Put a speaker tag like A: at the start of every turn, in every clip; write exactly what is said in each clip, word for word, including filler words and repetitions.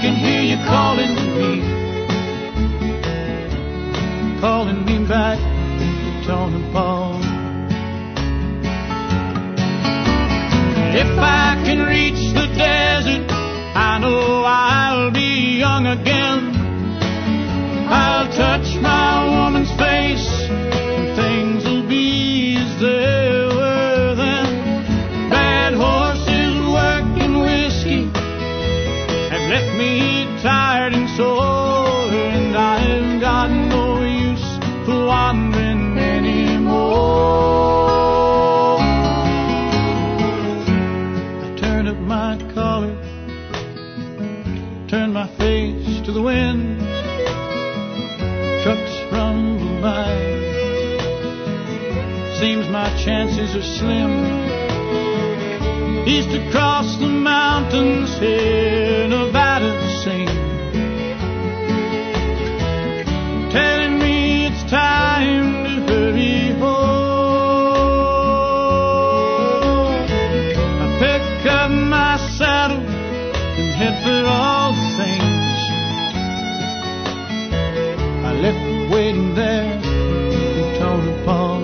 A: can hear you calling me, calling me back to Tonopah. If I can reach the desert, I know I'll be young again. I'll touch my woman's face, and things will be as they were then. Bad horses working whiskey have left me tired and sore, and I've got no use for wandering anymore. I turn up my collar, turn my face to the wind. Trucks rumble by, seems my chances are slim. East across the mountains, here Nevada to sing, telling me it's time to hurry home. I pick up my saddle and head for all the things I left waiting there in Tonopah.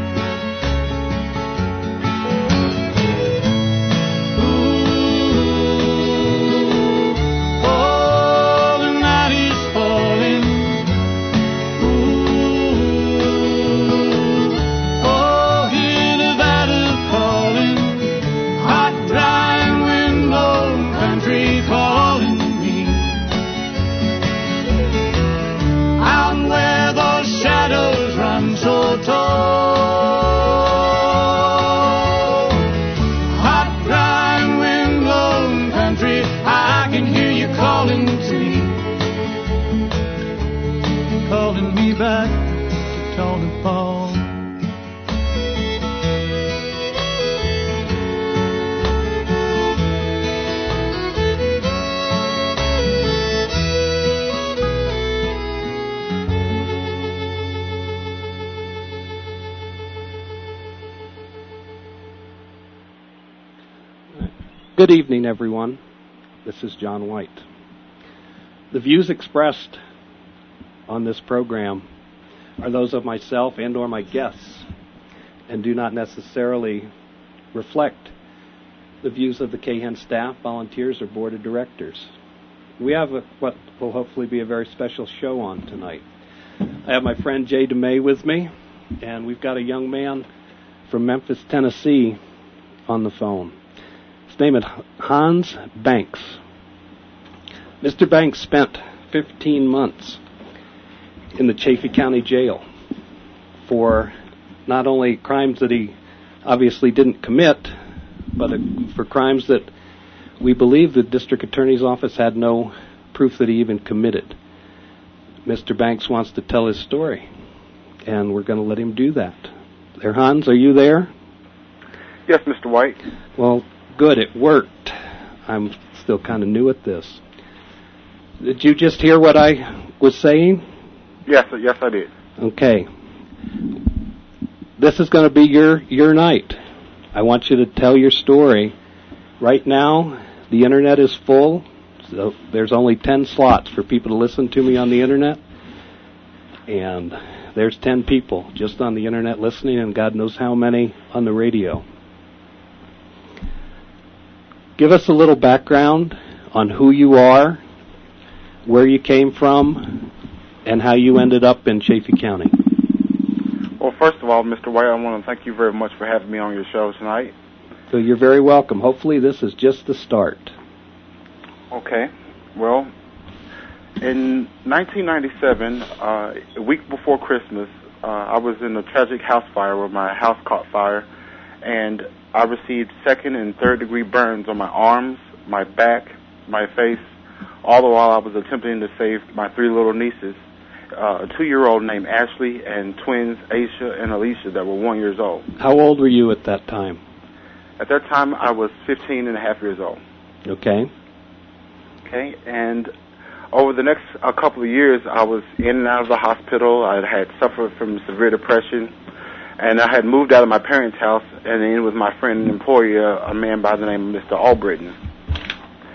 A: Ooh, oh, the night is falling. Ooh, oh, hear Nevada calling. Hot, dry, wind-blown country calling me. Out where those shadows run so tall. Hot, dry, wind-blown country, I can hear you calling to me, calling me back to Tonopah.
B: Good evening, everyone. This is John White. The views expressed on this program are those of myself and or my guests and do not necessarily reflect the views of the K H E N staff, volunteers, or board of directors. We have a, what will hopefully be a very special show on tonight. I have my friend Jay DeMay with me, and we've got a young man from Memphis, Tennessee on the phone. His name is Hans Banks. Mister Banks spent fifteen months in the Chaffee County Jail for not only crimes that he obviously didn't commit, but for crimes that we believe the district attorney's office had no proof that he even committed. Mister Banks wants to tell his story, and we're going to let him do that. There, Hans, are you there?
C: Yes, Mister White.
B: Well, good, it worked. I'm still kind of new at this. Did you just hear what I was saying?
C: Yes, yes, I did.
B: Okay. This is going to be your, your night. I want you to tell your story. Right now, the internet is full, so there's only ten slots for people to listen to me on the internet. And there's ten people just on the internet listening, and God knows how many on the radio. Give us a little background on who you are, where you came from, and how you ended up in Chaffee County.
C: Well, first of all, Mister White, I want to thank you very much for having me on your show tonight.
B: So you're very welcome. Hopefully this is just the start.
C: Okay. Well, in nineteen ninety-seven, uh, a week before Christmas, uh, I was in a tragic house fire where my house caught fire, and I received second and third degree burns on my arms, my back, my face, all the while I was attempting to save my three little nieces, uh, a two-year-old named Ashley and twins Aisha and Alicia that were one years old.
B: How old were you at that time?
C: At that time, I was fifteen and a half years old.
B: Okay.
C: Okay, and over the next a couple of years, I was in and out of the hospital. I had suffered from severe depression, and I had moved out of my parents' house and in with my friend and employer, a man by the name of Mister Albritton.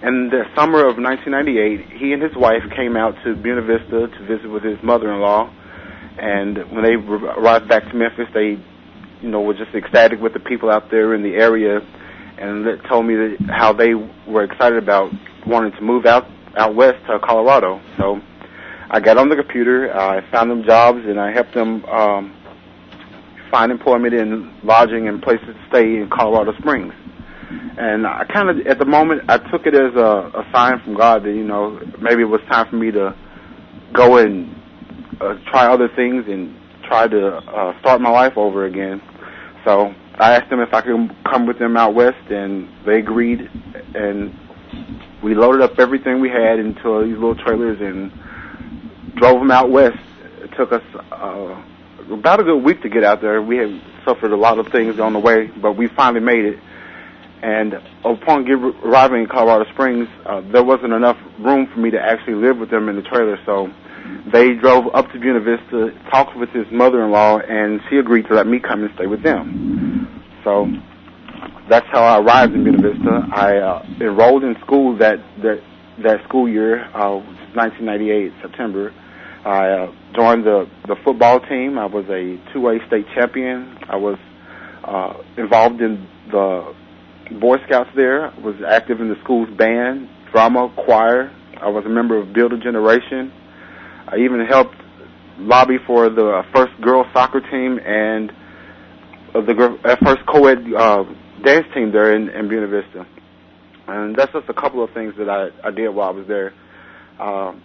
C: in the summer of nineteen ninety-eight, he and his wife came out to Buena Vista to visit with his mother-in-law. And when they arrived back to Memphis, they, you know, were just ecstatic with the people out there in the area, and they told me that how they were excited about wanting to move out out west to Colorado. So I got on the computer, I found them jobs, and I helped them um, find employment in lodging and places to stay in Colorado Springs. And I kind of, at the moment, I took it as a, a sign from God that, you know, maybe it was time for me to go and uh, try other things and try to uh, start my life over again. So I asked them if I could come with them out west, and they agreed, and we loaded up everything we had into these little trailers and drove them out west. It took us uh, about a good week to get out there. We had suffered a lot of things on the way, but we finally made it. And upon get, arriving in Colorado Springs, uh, there wasn't enough room for me to actually live with them in the trailer, so they drove up to Buena Vista, talked with his mother-in-law, and she agreed to let me come and stay with them. So that's how I arrived in Buena Vista. I uh, enrolled in school that that, that school year, uh, nineteen ninety-eight, September. I uh, joined the, the football team. I was a two A state champion. I was uh, involved in the Boy Scouts there. I was active in the school's band, drama, choir. I was a member of Build a Generation. I even helped lobby for the first girls soccer team and the uh, first co-ed uh, dance team there in, in Buena Vista. And that's just a couple of things that I, I did while I was there. Uh,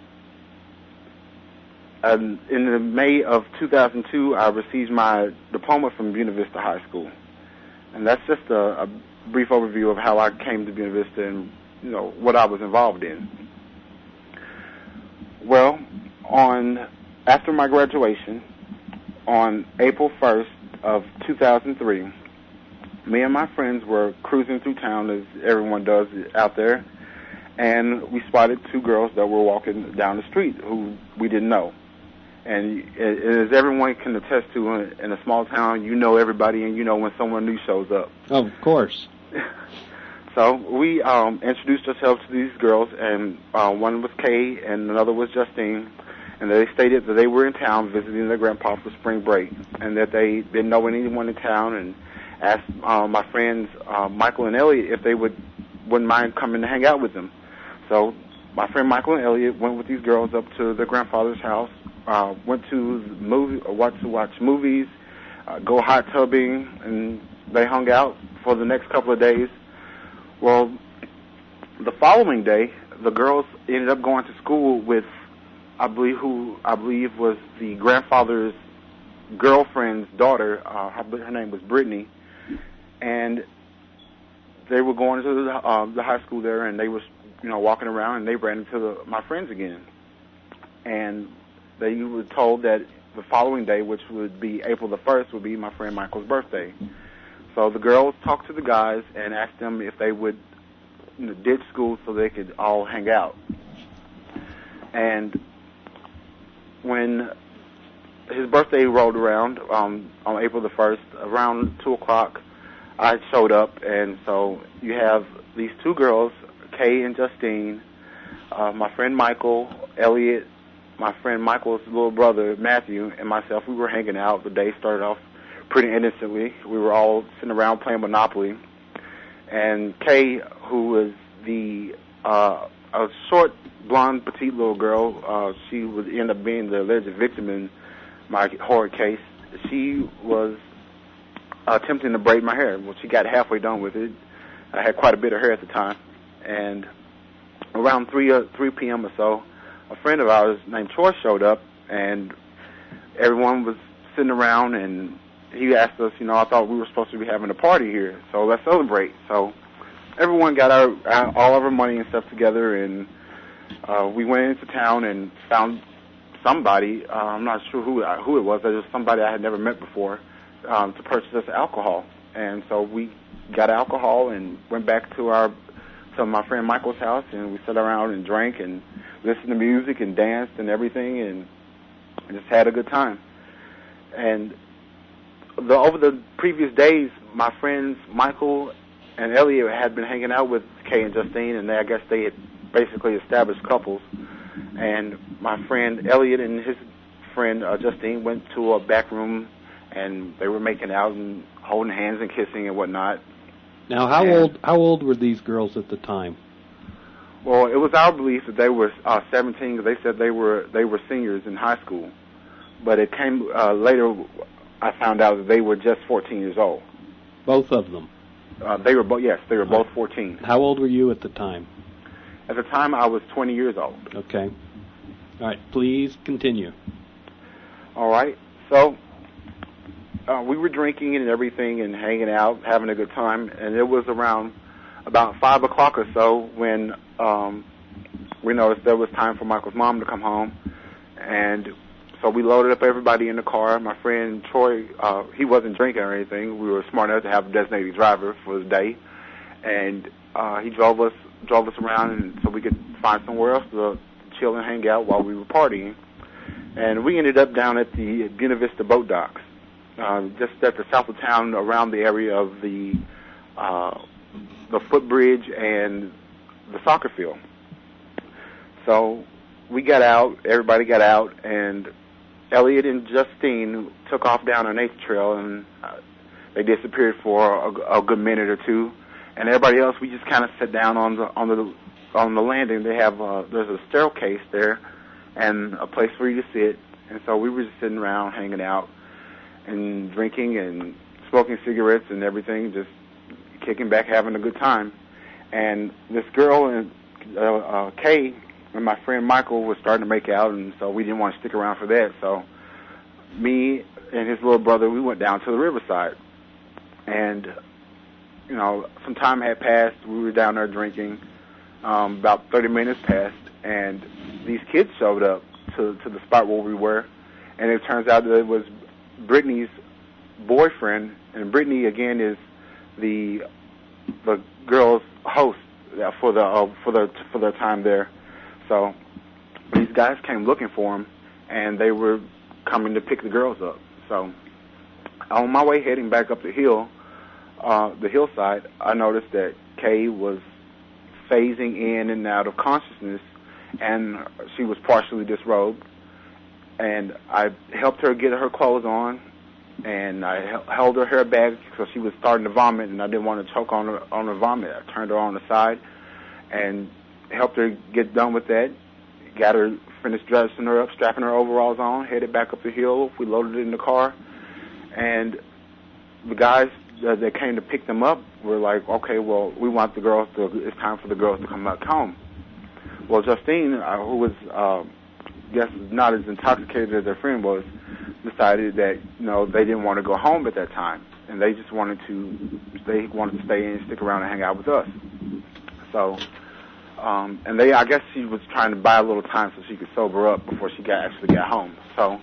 C: and in the May of two thousand two, I received my diploma from Buena Vista High School. And that's just a, a brief overview of how I came to Buena Vista and, you know, what I was involved in. Well, on after my graduation, on April first of two thousand three, me and my friends were cruising through town, as everyone does out there, and we spotted two girls that were walking down the street who we didn't know. And as everyone can attest to, in a small town, you know everybody, and you know when someone new shows up.
B: Oh, of course.
C: So we um, introduced ourselves to these girls, and uh, one was Kay, and another was Justine, and they stated that they were in town visiting their grandpa for spring break, and that they didn't know anyone in town, and asked uh, my friends uh, Michael and Elliot if they would wouldn't mind coming to hang out with them. So my friend Michael and Elliot went with these girls up to their grandfather's house, uh, went to movie, uh, watch to watch movies, uh, go hot tubbing, and they hung out for the next couple of days. Well, the following day, the girls ended up going to school with, I believe, who I believe was the grandfather's girlfriend's daughter. Uh, her name was Brittany, and they were going to the, uh, the high school there, and they was, you know, walking around, and they ran into the, my friends again, and they were told that the following day, which would be April the first, would be my friend Michael's birthday. So the girls talked to the guys and asked them if they would, you know, ditch school so they could all hang out. And when his birthday rolled around um, on April the first, around two o'clock, I showed up, and so you have these two girls, Kay and Justine, uh, my friend Michael, Elliot, my friend Michael's little brother, Matthew, and myself. We were hanging out. The day started off pretty innocently. We were all sitting around playing Monopoly. And Kay, who was the uh, a short, blonde, petite little girl, uh, she would end up being the alleged victim in my horror case. She was attempting to braid my hair. Well, she got halfway done with it. I had quite a bit of hair at the time. And around three uh, three p.m. or so, a friend of ours named Troy showed up, and everyone was sitting around, and he asked us, you know, I thought we were supposed to be having a party here, so let's celebrate. So everyone got our, our all of our money and stuff together, and uh, we went into town and found somebody, uh, I'm not sure who who it was, it was somebody I had never met before, um, to purchase us alcohol. And so we got alcohol and went back to our to my friend Michael's house, and we sat around and drank and listened to music and danced and everything, and just had a good time. And the, over the previous days, my friends Michael and Elliot had been hanging out with Kay and Justine, and they, I guess they had basically established couples. And my friend Elliot and his friend uh, Justine went to a back room, and they were making out and holding hands and kissing and whatnot.
B: Now, how
C: and,
B: old how old were these girls at the time?
C: Well, it was our belief that they were uh, seventeen, because they said they were they were seniors in high school. But it came uh, later, I found out that they were just fourteen years old.
B: Both of them?
C: Uh, they were both, yes, they were both fourteen.
B: How old were you at the time?
C: At the time, I was twenty years old.
B: Okay. All right, please continue.
C: All right. So uh, we were drinking and everything and hanging out, having a good time, and it was around about five o'clock or so when um, we noticed there was time for Michael's mom to come home, and so we loaded up everybody in the car. My friend Troy, uh, he wasn't drinking or anything. We were smart enough to have a designated driver for the day, and uh, he drove us drove us around, and so we could find somewhere else to chill and hang out while we were partying. And we ended up down at the Buena Vista boat docks, uh, just at the south of town, around the area of the uh, the footbridge and the soccer field. So we got out, everybody got out, and Elliot and Justine took off down an eighth trail, and uh, they disappeared for a, a good minute or two. And everybody else, we just kind of sat down on the on the on the landing. They have uh, there's a staircase there, and a place for you to sit. And so we were just sitting around, hanging out, and drinking and smoking cigarettes and everything, just kicking back, having a good time. And this girl and uh, uh, Kay and my friend Michael was starting to make out, and so we didn't want to stick around for that. So me and his little brother, we went down to the riverside. And, you know, some time had passed. We were down there drinking. Um, about thirty minutes passed, and these kids showed up to, to the spot where we were. And it turns out that it was Brittany's boyfriend, and Brittany, again, is the the girl's host for the uh, for the for their time there. So these guys came looking for him, and they were coming to pick the girls up. So on my way heading back up the hill, uh, the hillside, I noticed that Kay was phasing in and out of consciousness, and she was partially disrobed. And I helped her get her clothes on, and I held her hair back because she was starting to vomit, and I didn't want to choke on her on her vomit. I turned her on the side and helped her get done with that, got her, finished dressing her up, strapping her overalls on, headed back up the hill. We loaded it in the car, and the guys uh, that came to pick them up were like, okay, well, we want the girls to, it's time for the girls to come back home. Well, Justine, uh, who was, uh, I guess, not as intoxicated as their friend was, decided that, you know, they didn't want to go home at that time, and they just wanted to, they wanted to stay in and stick around and hang out with us. So, um, and they, I guess she was trying to buy a little time so she could sober up before she got actually got home. So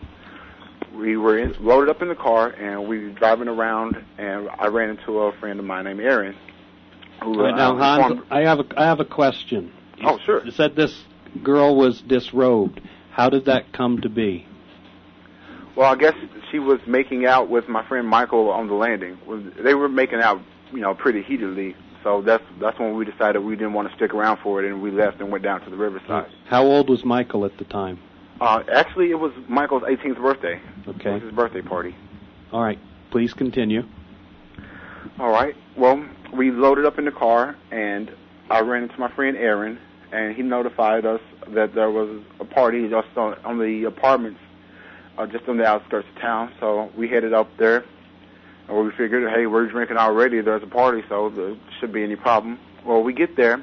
C: we were in, loaded up in the car, and we were driving around, and I ran into a friend of mine named Aaron. Who,
B: right, now,
C: uh,
B: Hans, I have a, I have a question. You,
C: oh, sure.
B: You said this girl was disrobed. How did that come to be?
C: Well, I guess she was making out with my friend Michael on the landing. They were making out, you know, pretty heatedly. So that's that's when we decided we didn't want to stick around for it, and we left and went down to the riverside.
B: How old was Michael at the time?
C: Uh, actually, it was Michael's eighteenth birthday.
B: Okay.
C: It was his birthday party.
B: All right. Please continue.
C: All right. Well, we loaded up in the car, and I ran into my friend Aaron, and he notified us that there was a party just on, on the apartments, uh, just on the outskirts of town. So we headed up there, and we figured, hey, we're drinking already. There's a party, so there shouldn't be any problem. Well, we get there,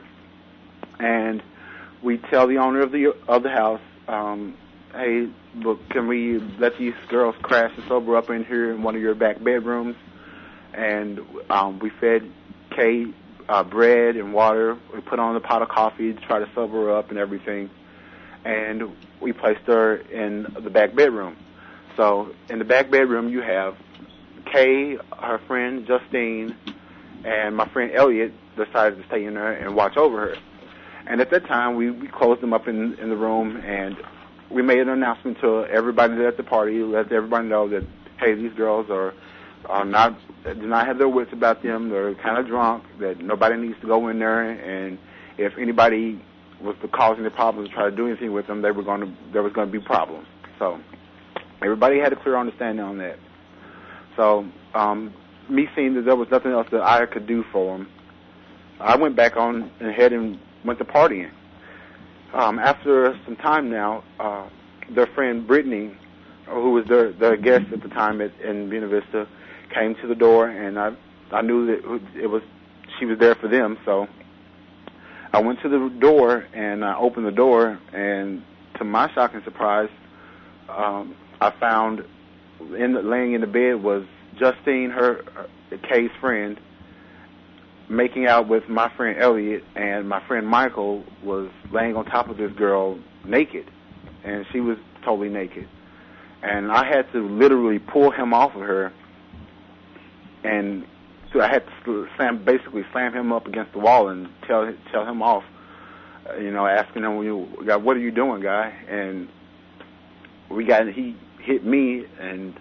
C: and we tell the owner of the of the house, um, hey, look, can we let these girls crash and sober up in here in one of your back bedrooms? And um, we fed Kay uh, bread and water. We put on a pot of coffee to try to sober her up and everything. And we placed her in the back bedroom. So in the back bedroom, you have Kay, her friend Justine, and my friend Elliot decided to stay in there and watch over her. And at that time, we, we closed them up in, in the room, and we made an announcement to everybody at the party, let everybody know that, hey, these girls are are not do not have their wits about them. They're kind of drunk. That nobody needs to go in there, and if anybody was the causing the problems to try to do anything with them, they were going to there was going to be problems. So everybody had a clear understanding on that. So um, me seeing that there was nothing else that I could do for them, I went back on ahead and went to partying. Um, after some time now, uh, their friend Brittany, who was their, their guest at the time at, in Buena Vista, came to the door, and I I knew that it was she was there for them. So I went to the door and I opened the door, and to my shock and surprise, um, I found in the, laying in the bed was Justine, her, her Kay's friend, making out with my friend Elliot, and my friend Michael was laying on top of this girl naked, and she was totally naked. And I had to literally pull him off of her, and so I had to slam, basically slam him up against the wall and tell tell him off, uh, you know, asking him, "What are you doing, guy?" And we got he hit me, and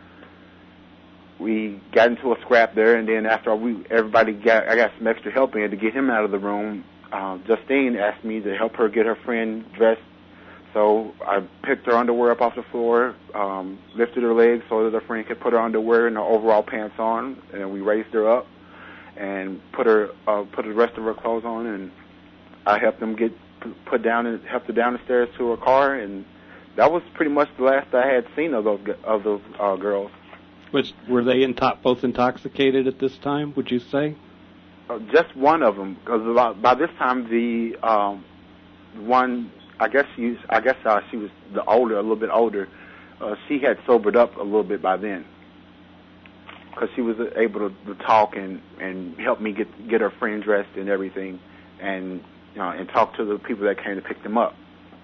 C: we got into a scrap there. And then after we everybody got, I got some extra help in to get him out of the room. Uh, Justine asked me to help her get her friend dressed. So I picked her underwear up off the floor, um, lifted her legs so that her friend could put her underwear and her overall pants on, and we raised her up and put her uh, put the rest of her clothes on, and I helped them get put down and helped her down the stairs to her car, and that was pretty much the last I had seen of those of those uh, girls.
B: Which, were they into- both intoxicated at this time? Would you say?
C: Uh, just one of them, because by this time the um, one. I guess she, I guess uh, she was the older, a little bit older. Uh, she had sobered up a little bit by then, because she was able to, to talk and, and help me get get her friend dressed and everything, and you know, and talk to the people that came to pick them up.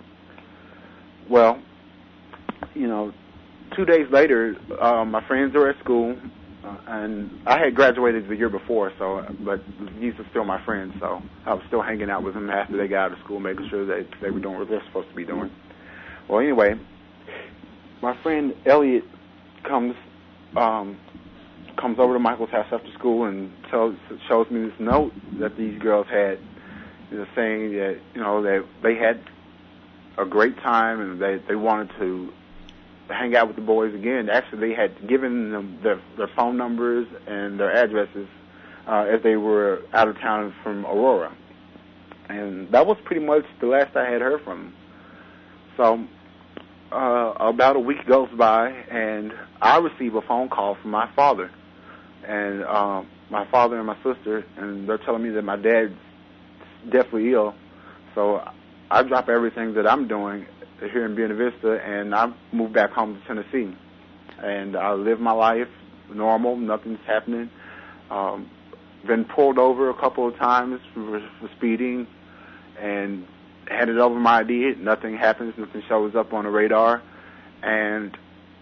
C: Well, you know, two days later, uh, my friends were at school, uh, and I had graduated the year before, so but these are still my friends, so I was still hanging out with them after they got out of school, making sure that they were doing what they're supposed to be doing. Well, anyway, my friend Elliot comes um, comes over to Michael's house after school and tells, shows me this note that these girls had, you know, saying that you know that they had a great time and they they wanted to hang out with the boys again. Actually, they had given them their, their phone numbers and their addresses uh, as they were out of town from Aurora. And that was pretty much the last I had heard from them. So uh, about a week goes by, and I receive a phone call from my father. And uh, my father and my sister, and they're telling me that my dad's definitely ill. So I drop everything that I'm doing here in Buena Vista, and I moved back home to Tennessee. And I live my life normal, nothing's happening. Um, been pulled over a couple of times for, for speeding, and handed over my I D. Nothing happens, nothing shows up on the radar. And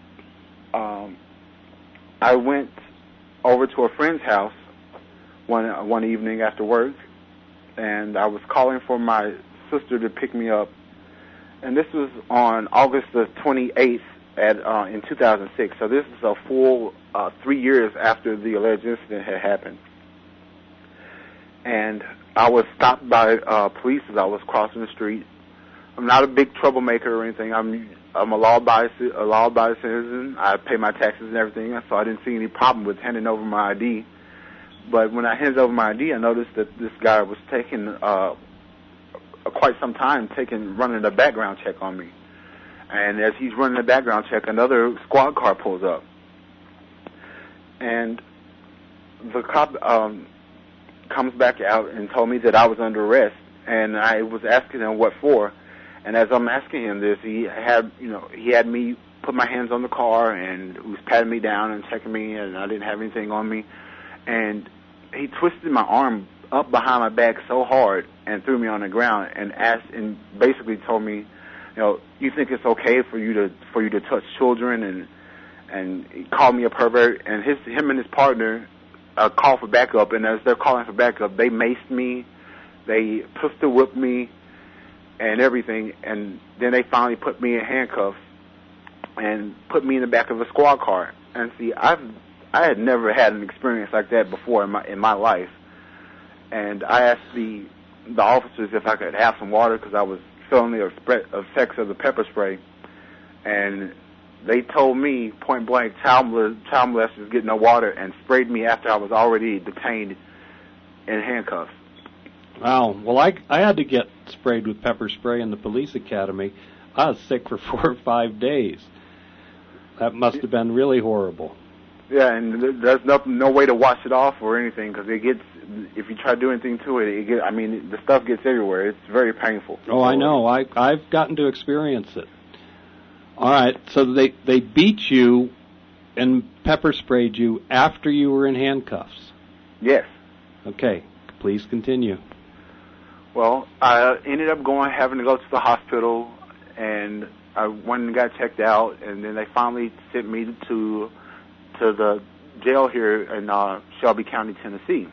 C: um, I went over to a friend's house one one evening after work, and I was calling for my sister to pick me up. And this was on August the twenty-eighth at, uh, in two thousand six. So this is a full uh, three years after the alleged incident had happened. And I was stopped by uh, police as I was crossing the street. I'm not a big troublemaker or anything. I'm I'm a law-abiding a law-abiding citizen. I pay my taxes and everything, so I didn't see any problem with handing over my I D. But when I handed over my I D, I noticed that this guy was taking uh, quite some time taking running a background check on me. And as he's running the background check, another squad car pulls up. And the cop um, comes back out and told me that I was under arrest. And I was asking him what for. And as I'm asking him this, he had, you know, he had me put my hands on the car and was patting me down and checking me, and I didn't have anything on me. And he twisted my arm up behind my back so hard and threw me on the ground and asked and basically told me, you know, you think it's okay for you to for you to touch children, and and he called me a pervert. And his him and his partner uh, called for backup, and as they're calling for backup, they maced me, they pistol whipped me, and everything. And then they finally put me in handcuffs and put me in the back of a squad car. And see, I've I had never had an experience like that before in my in my life. And I asked the the officers if I could have some water because I was feeling the effects of the pepper spray. And they told me point blank, child, child molesters get no water, and sprayed me after I was already detained in handcuffs.
B: Wow. Well, I, I had to get sprayed with pepper spray in the police academy. I was sick for four or five days. That must have been really horrible.
C: Yeah, and there's no, no way to wash it off or anything because it gets, if you try to do anything to it, it get, I mean, the stuff gets everywhere. It's very painful.
B: Oh, I know. I, I've gotten to experience it. All right, so they, they beat you and pepper sprayed you after you were in handcuffs.
C: Yes.
B: Okay, please continue.
C: Well, I ended up going, having to go to the hospital, and I went and got checked out, and then they finally sent me to to the jail here in uh, Shelby County, Tennessee.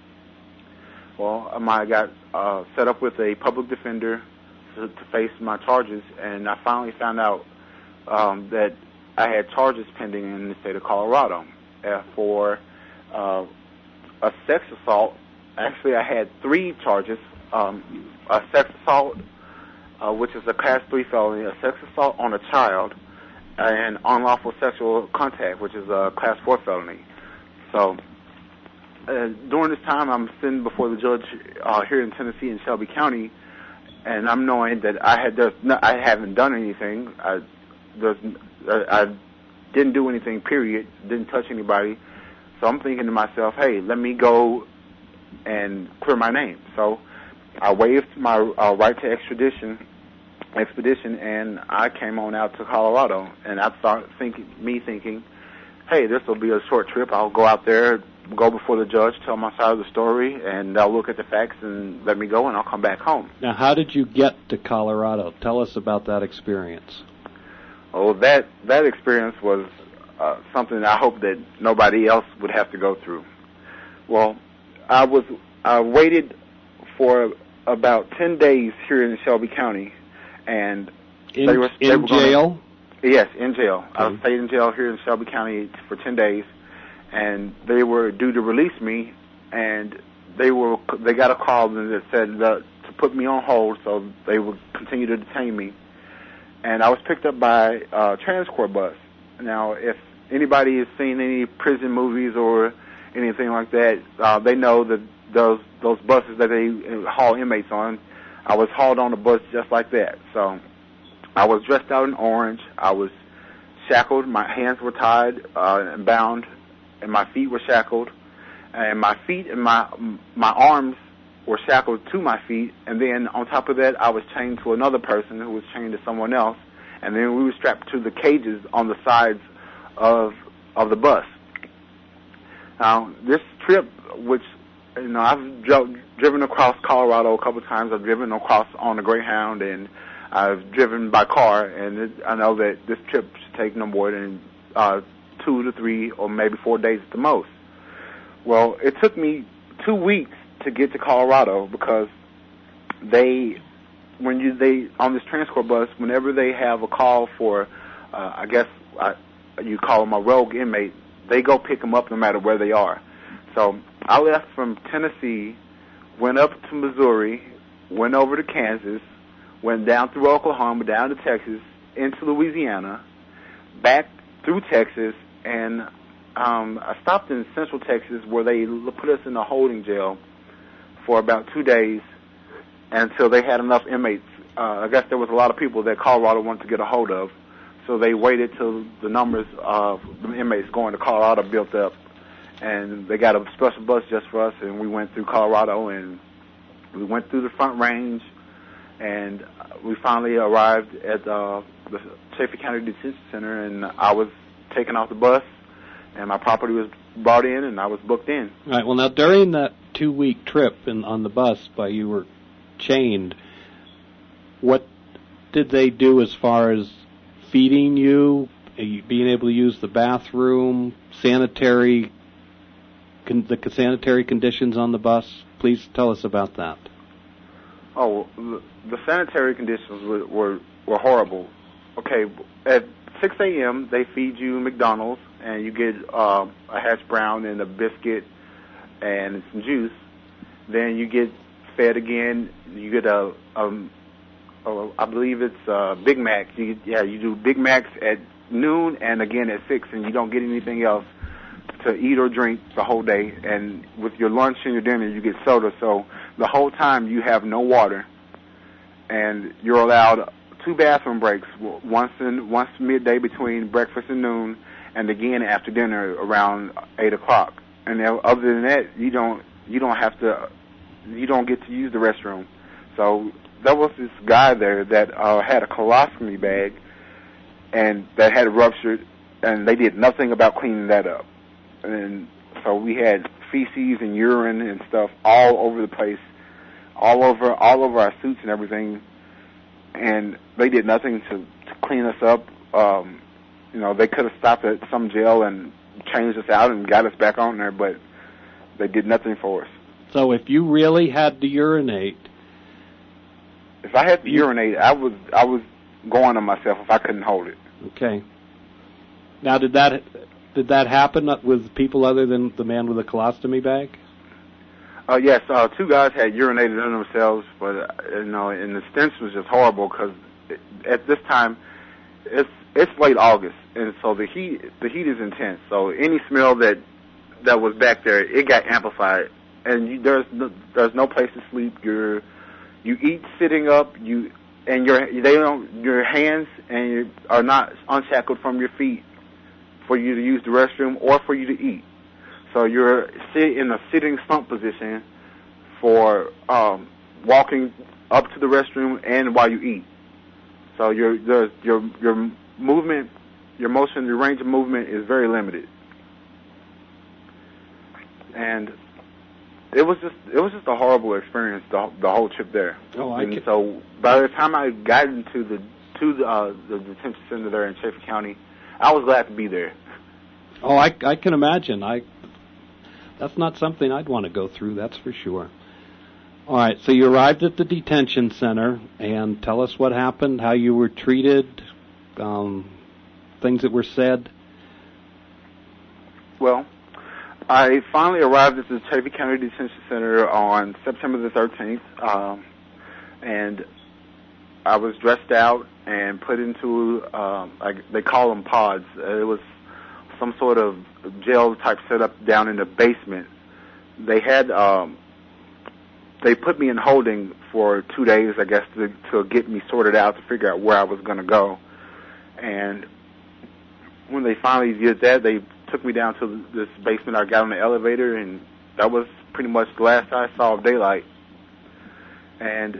C: Well, um, I got uh, set up with a public defender to, to face my charges, and I finally found out um, that I had charges pending in the state of Colorado uh, for uh, a sex assault. Actually, I had three charges. Um, a sex assault, uh, which is a class three felony, a sex assault on a child, and unlawful sexual contact, which is a class four felony. So uh, during this time, I'm sitting before the judge uh, here in Tennessee in Shelby County, and I'm knowing that I had there's no, I haven't done anything. I, there's, I didn't do anything. Period. Didn't touch anybody. So I'm thinking to myself, hey, let me go and clear my name. So I waived my uh, right to extradition, expedition, and I came on out to Colorado. And I thought, thinking, me thinking, hey, this will be a short trip. I'll go out there, go before the judge, tell my side of the story, and they'll look at the facts and let me go, and I'll come back home.
B: Now, how did you get to Colorado? Tell us about that experience.
C: Oh, that that experience was uh, something I hope that nobody else would have to go through. Well, I was I waited for about ten days here in Shelby County, and
B: in,
C: they were
B: in
C: they were
B: jail.
C: Gonna, yes, in jail.
B: Okay.
C: I stayed in jail here in Shelby County for ten days, and they were due to release me, and they were they got a call that said that to put me on hold, so they would continue to detain me. And I was picked up by a transport bus. Now, if anybody has seen any prison movies or anything like that, uh, they know that those those buses that they haul inmates on, I was hauled on a bus just like that. So I was dressed out in orange. I was shackled. My hands were tied uh, and bound, and my feet were shackled. And my feet and my my arms were shackled to my feet. And then on top of that, I was chained to another person who was chained to someone else. And then we were strapped to the cages on the sides of of the bus. Now, this trip, which, you know, I've dri- driven across Colorado a couple of times. I've driven across on the Greyhound, and I've driven by car, and it, I know that this trip should take no more than uh, two to three or maybe four days at the most. Well, it took me two weeks to get to Colorado because they, when you they on this transport bus, whenever they have a call for, uh, I guess I, you call them a rogue inmate, they go pick them up no matter where they are. So I left from Tennessee, went up to Missouri, went over to Kansas, went down through Oklahoma, down to Texas, into Louisiana, back through Texas, and um, I stopped in Central Texas where they put us in a holding jail for about two days until they had enough inmates. Uh, I guess there was a lot of people that Colorado wanted to get a hold of, so they waited till the numbers of the inmates going to Colorado built up, and they got a special bus just for us, and we went through Colorado, and we went through the Front Range, and we finally arrived at uh, the Chaffee County Detention Center, and I was taken off the bus, and my property was brought in, and I was booked in.
B: All right. Well, now, during that two-week trip in, on the bus while you were chained, what did they do as far as feeding you, being able to use the bathroom, sanitary, con- the sanitary conditions on the bus? Please tell us about that.
C: Oh, the, the sanitary conditions were, were, were horrible. Okay, at six a.m. they feed you McDonald's and you get uh, a hash brown and a biscuit and some juice. Then you get fed again. You get a, a, a I believe it's a Big Mac. You, yeah, you do Big Macs at noon and again at six, and you don't get anything else to eat or drink the whole day. And with your lunch and your dinner, you get soda. So the whole time you have no water, and you're allowed two bathroom breaks, once in once midday between breakfast and noon, and again after dinner around eight o'clock. And then other than that, you don't you don't have to you don't get to use the restroom. So there was this guy there that uh, had a colostomy bag, and that had ruptured, and they did nothing about cleaning that up. And so we had feces and urine and stuff all over the place, all over all over our suits and everything. And they did nothing to, to clean us up. Um, you know, they could have stopped at some jail and changed us out and got us back on there, but they did nothing for us.
B: So if you really had to urinate,
C: if I had to you, urinate, I was I was going on myself if I couldn't hold it.
B: Okay. Now, did that did that happen with people other than the man with the colostomy bag?
C: Uh, yes, uh, two guys had urinated on themselves, but uh, you know, and the stench was just horrible because at this time it's it's late August, and so the heat the heat is intense. So any smell that that was back there, it got amplified, and you, there's no, there's no place to sleep. You're you eat sitting up, you and your they don't your hands and you are not unshackled from your feet for you to use the restroom or for you to eat. So you're sit in a sitting slump position for um, walking up to the restroom and while you eat. So your your your your movement, your motion, your range of movement is very limited. And it was just it was just a horrible experience the the whole trip there.
B: Oh, I
C: and
B: can...
C: so by the time I got into the to the, uh, the detention center there in Chaffey County, I was glad to be there.
B: Oh, I I can imagine. I. That's not something I'd want to go through, that's for sure. All right, so you arrived at the detention center, and tell us what happened, how you were treated, um, things that were said.
C: Well, I finally arrived at the Chaffey County Detention Center on September the thirteenth, um, and I was dressed out and put into, um, like they call them pods. It was some sort of jail-type setup down in the basement. They had, um, they put me in holding for two days, I guess, to, to get me sorted out, to figure out where I was going to go. And when they finally did that, they took me down to this basement. I got on the elevator, and that was pretty much the last I saw of daylight. And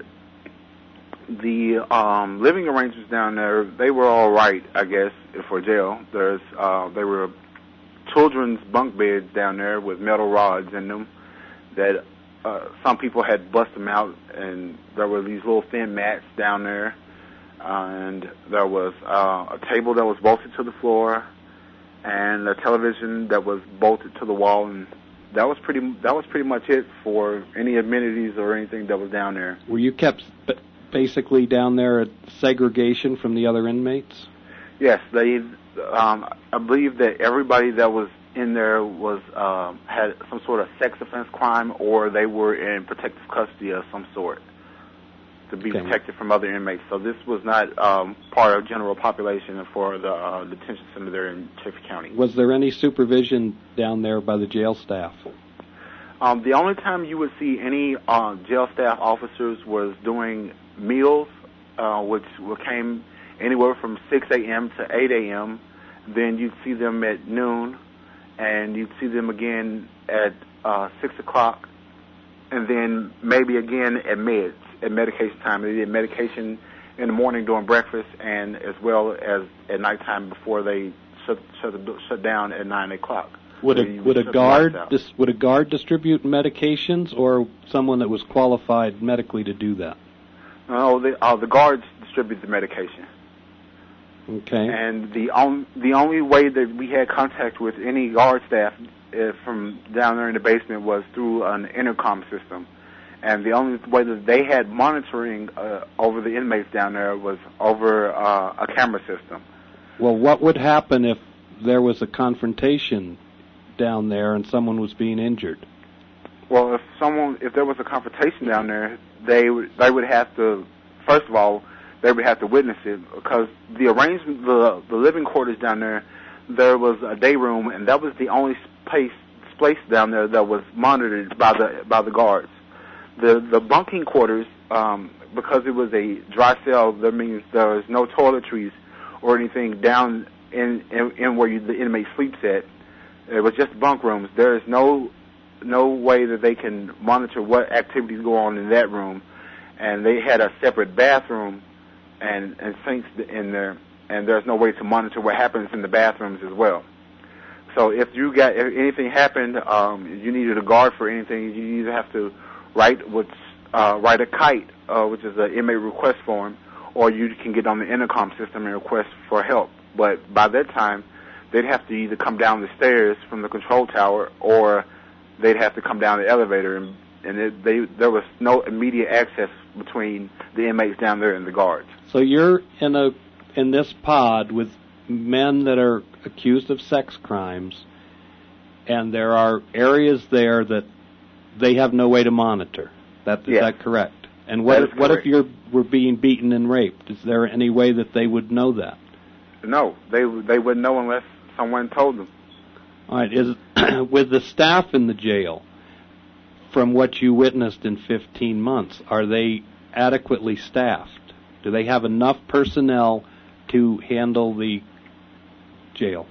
C: the um, living arrangements down there, they were all right, I guess, for jail. There's, uh, there were children's bunk beds down there with metal rods in them that uh, some people had busted them out, and there were these little thin mats down there, uh, and there was uh, a table that was bolted to the floor, and a television that was bolted to the wall, and that was pretty. That was pretty much it for any amenities or anything that was down there.
B: Were you kept basically down there at segregation from the other inmates?
C: Yes, they. Um, I believe that everybody that was in there was um, had some sort of sex offense crime, or they were in protective custody of some sort to be okay. protected from other inmates. So this was not um, part of general population for the uh, detention center there in Chaffey County.
B: Was there any supervision down there by the jail staff?
C: Um, the only time you would see any uh, jail staff officers was during meals, uh, which came anywhere from six a.m. to eight a.m. Then you'd see them at noon, and you'd see them again at uh, six o'clock, and then maybe again at meds, at medication time. They did medication in the morning during breakfast, and as well as at nighttime before they shut shut, the, shut down at nine o'clock.
B: Would a would a guard dis, would a guard distribute medications, or someone that was qualified medically to do that?
C: No, the uh, the guards distribute the medication.
B: Okay.
C: And the on, the only way that we had contact with any guard staff uh, from down there in the basement was through an intercom system. And the only way that they had monitoring uh, over the inmates down there was over uh, a camera system.
B: Well, what would happen if there was a confrontation down there and someone was being injured?
C: Well, if someone, if there was a confrontation down there, they would they would have to, first of all, they would have to witness it, because the arrangement, the the living quarters down there, there was a day room, and that was the only place place down there that was monitored by the by the guards. The the bunking quarters, um, because it was a dry cell, that means there was no toiletries or anything down in in, in where you, the inmate sleeps at. It was just bunk rooms. There is no no way that they can monitor what activities go on in that room, and they had a separate bathroom and and sinks in there, and there's no way to monitor what happens in the bathrooms as well. So if you got if anything happened, um, you needed a guard for anything, you either have to write what's uh, write a kite, uh, which is an inmate request form, or you can get on the intercom system and request for help. But by that time, they'd have to either come down the stairs from the control tower, or they'd have to come down the elevator, and, and it, they, there was no immediate access between the inmates down there and the guards.
B: So you're in a in this pod with men that are accused of sex crimes, and there are areas there that they have no way to monitor. That, is
C: yes.
B: that correct? And what if,
C: correct.
B: what if you were being beaten and raped? Is there any way that they would know that?
C: No, they they wouldn't know unless someone told them.
B: All right. Is with the staff in the jail, from what you witnessed in fifteen months, are they adequately staffed? Do they have enough personnel to handle the jail?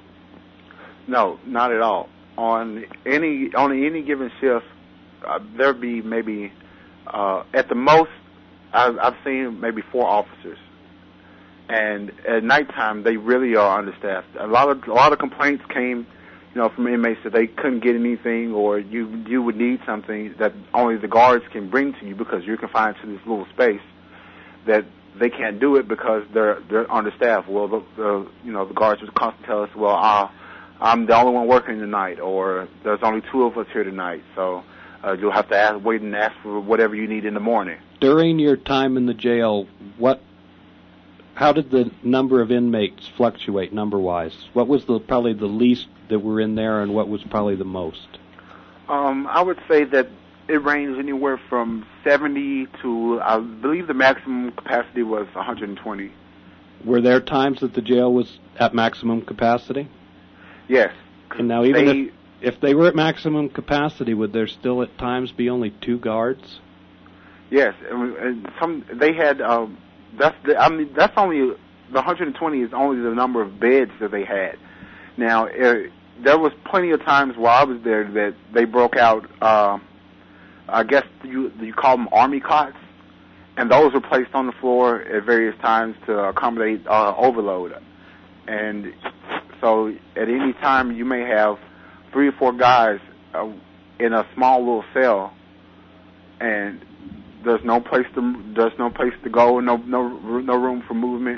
C: No, not at all. On any on any given shift, uh, there'd be maybe uh, at the most I've, I've seen maybe four officers. And at nighttime, they really are understaffed. A lot of a lot of complaints came, you know, from inmates that they couldn't get anything, or you you would need something that only the guards can bring to you because you're confined to this little space. That they can't do it because they're they're understaffed. Well, the, the you know the guards would constantly tell us, well, uh, I'm the only one working tonight, or there's only two of us here tonight, so uh, you'll have to ask, wait and ask for whatever you need in the morning.
B: During your time in the jail, what? How did the number of inmates fluctuate number-wise? What was the probably the least that were in there, and what was probably the most?
C: Um, I would say that it ranged anywhere from seventy to, I believe the maximum capacity was one hundred twenty.
B: Were there times that the jail was at maximum capacity?
C: Yes.
B: And now even
C: they,
B: if, if they were at maximum capacity, would there still at times be only two guards?
C: Yes. And some, they had... Um, That's the, I mean that's only the one hundred twenty is only the number of beds that they had. Now uh, there was plenty of times while I was there that they broke out. Uh, I guess you you call them army cots, and those were placed on the floor at various times to accommodate uh, overload. And so at any time you may have three or four guys uh, in a small little cell, and There's no place to there's no place to go, no no no room for movement,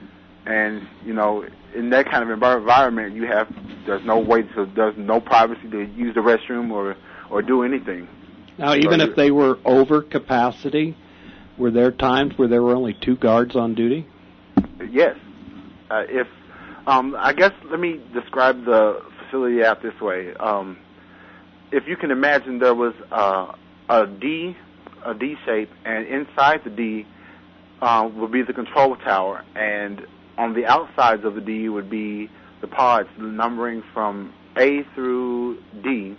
C: and you know in that kind of environment you have there's no way to there's no privacy to use the restroom or or do anything.
B: Now, even so, if they were over capacity, were there times where there were only two guards on duty?
C: Yes. Uh, if um, I guess let me describe the facility out this way. Um, if you can imagine, there was uh, a D. a D shape, and inside the D uh, would be the control tower, and on the outsides of the D would be the pods, numbering from A through D.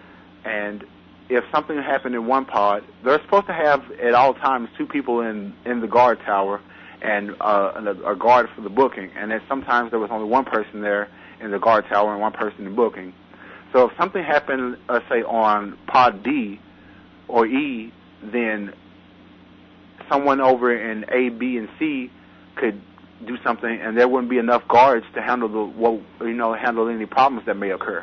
C: And if something happened in one pod, they're supposed to have at all times two people in, in the guard tower and uh, a, a guard for the booking, and then sometimes there was only one person there in the guard tower and one person in booking. So if something happened, let's say on pod D or E, then someone over in A, B, and C could do something, and there wouldn't be enough guards to handle the what you know handle any problems that may occur.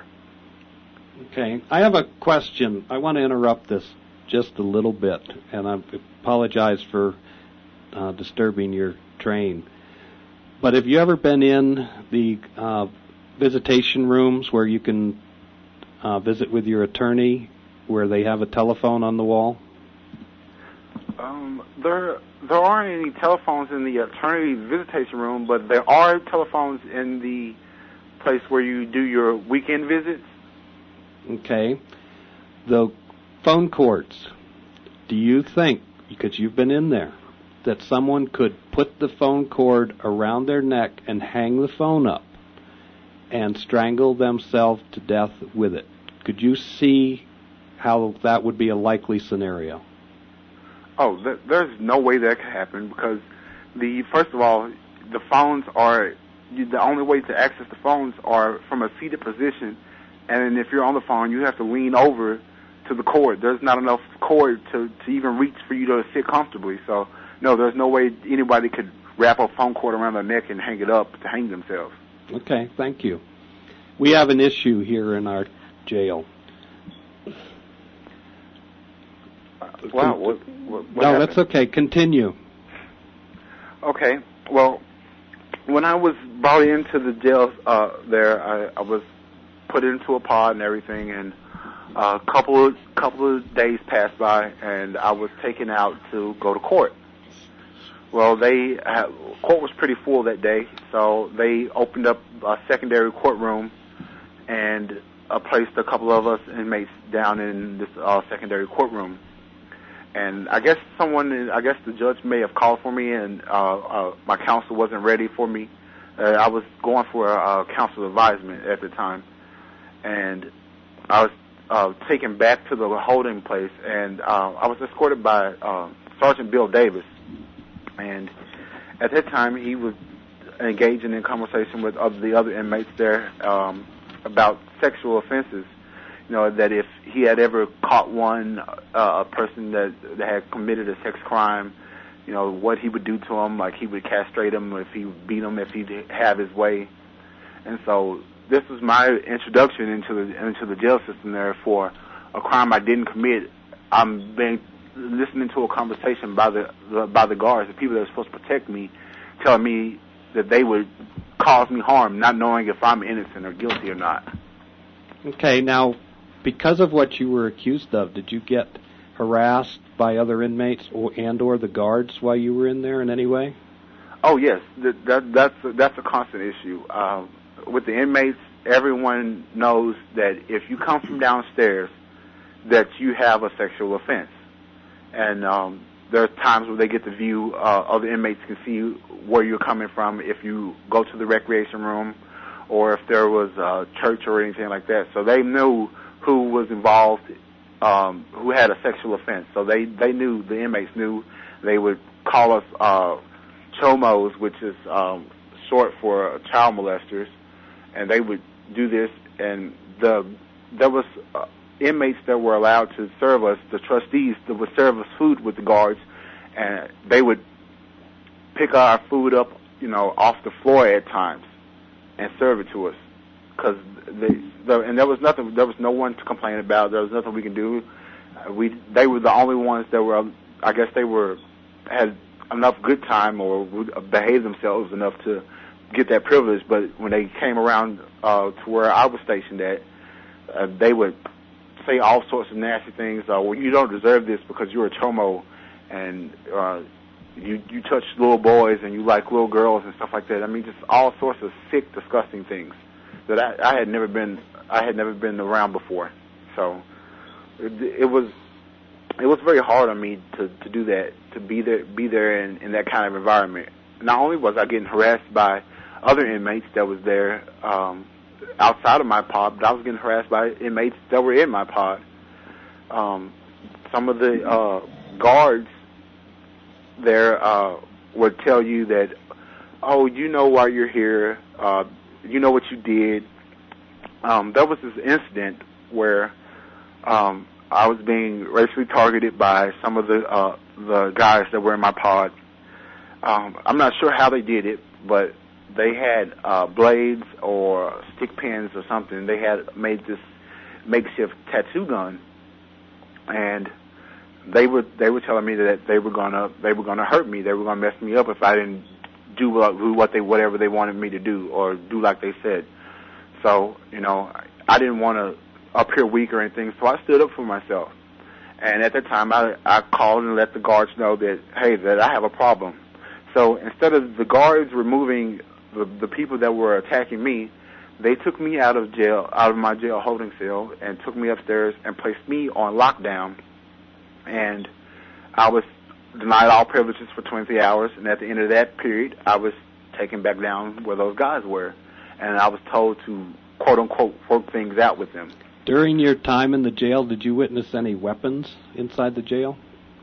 B: Okay, I have a question. I want to interrupt this just a little bit, and I apologize for uh, disturbing your train. But have you ever been in the uh, visitation rooms where you can uh, visit with your attorney, where they have a telephone on the wall?
C: Um, there there aren't any telephones in the attorney visitation room, but there are telephones in the place where you do your weekend visits.
B: Okay. The phone cords, do you think, because you've been in there, that someone could put the phone cord around their neck and hang the phone up and strangle themselves to death with it? Could you see how that would be a likely scenario?
C: Oh, th- there's no way that could happen, because the first of all, the phones are, the only way to access the phones are from a seated position, and then if you're on the phone, you have to lean over to the cord. There's not enough cord to, to even reach for you to sit comfortably. So, no, there's no way anybody could wrap a phone cord around their neck and hang it up to hang themselves.
B: Okay, thank you. We have an issue here in our jail.
C: Wow. What, what, what
B: no,
C: happened?
B: that's okay. Continue.
C: Okay. Well, when I was brought into the jail uh, there, I, I was put into a pod and everything, and a couple of, couple of days passed by, and I was taken out to go to court. Well, they uh, court was pretty full that day, so they opened up a secondary courtroom and uh, placed a couple of us inmates down in this uh, secondary courtroom. And I guess someone, I guess the judge may have called for me, and uh, uh, my counsel wasn't ready for me. Uh, I was going for a uh, counsel advisement at the time, and I was uh, taken back to the holding place, and uh, I was escorted by uh, Sergeant Bill Davis. And at that time, he was engaging in conversation with other, the other inmates there um, about sexual offenses. You know, that if he had ever caught one, uh, a person that, that had committed a sex crime, you know, what he would do to him, like he would castrate him, if he would beat him, if he'd have his way. And so this was my introduction into the into the jail system there for a crime I didn't commit. I'm being listening to a conversation by the, the by the guards, the people that are supposed to protect me, telling me that they would cause me harm, not knowing if I'm innocent or guilty or not.
B: Okay, now, because of what you were accused of, did you get harassed by other inmates or and or the guards while you were in there in any way?
C: Oh yes, that, that that's a, that's a constant issue. Uh, with the inmates, everyone knows that if you come from downstairs, that you have a sexual offense, and um, there are times where they get the view. Uh, other inmates can see where you're coming from if you go to the recreation room, or if there was a church or anything like that. So they knew who was involved, um, who had a sexual offense. So they, they knew, the inmates knew. They would call us uh, chomos, which is um, short for child molesters, and they would do this. And the there was uh, inmates that were allowed to serve us, the trustees that would serve us food with the guards, and they would pick our food up, you know, off the floor at times and serve it to us. Because they, the, and there was nothing, there was no one to complain about. There was nothing we could do. Uh, we, they were the only ones that were, I guess they were, had enough good time or would behave themselves enough to get that privilege. But when they came around uh, to where I was stationed at, uh, they would say all sorts of nasty things. Uh, well, you don't deserve this because you're a chomo, and uh, you you touch little boys and you like little girls and stuff like that. I mean, just all sorts of sick, disgusting things that I, I had never been I had never been around before. So it, it was it was very hard on me to, to do that, to be there be there in, in that kind of environment. Not only was I getting harassed by other inmates that was there um, outside of my pod, but I was getting harassed by inmates that were in my pod. Um, some of the uh, guards there uh, would tell you that, oh, you know why you're here. Uh, You know what you did. Um, there was this incident where um, I was being racially targeted by some of the uh, the guys that were in my pod. Um, I'm not sure how they did it, but they had uh, blades or stick pins or something. They had made this makeshift tattoo gun, and they were they were telling me that they were gonna they were gonna hurt me. They were gonna mess me up if I didn't do what they whatever they wanted me to do or do like they said. So, you know, I didn't want to appear weak or anything, so I stood up for myself. And at that time, I, I called and let the guards know that, hey, that I have a problem. So instead of the guards removing the, the people that were attacking me, they took me out of jail, out of my jail holding cell, and took me upstairs and placed me on lockdown. And I was denied all privileges for twenty hours, and at the end of that period, I was taken back down where those guys were, and I was told to, quote-unquote, work things out with them.
B: During your time in the jail, did you witness any weapons inside the jail?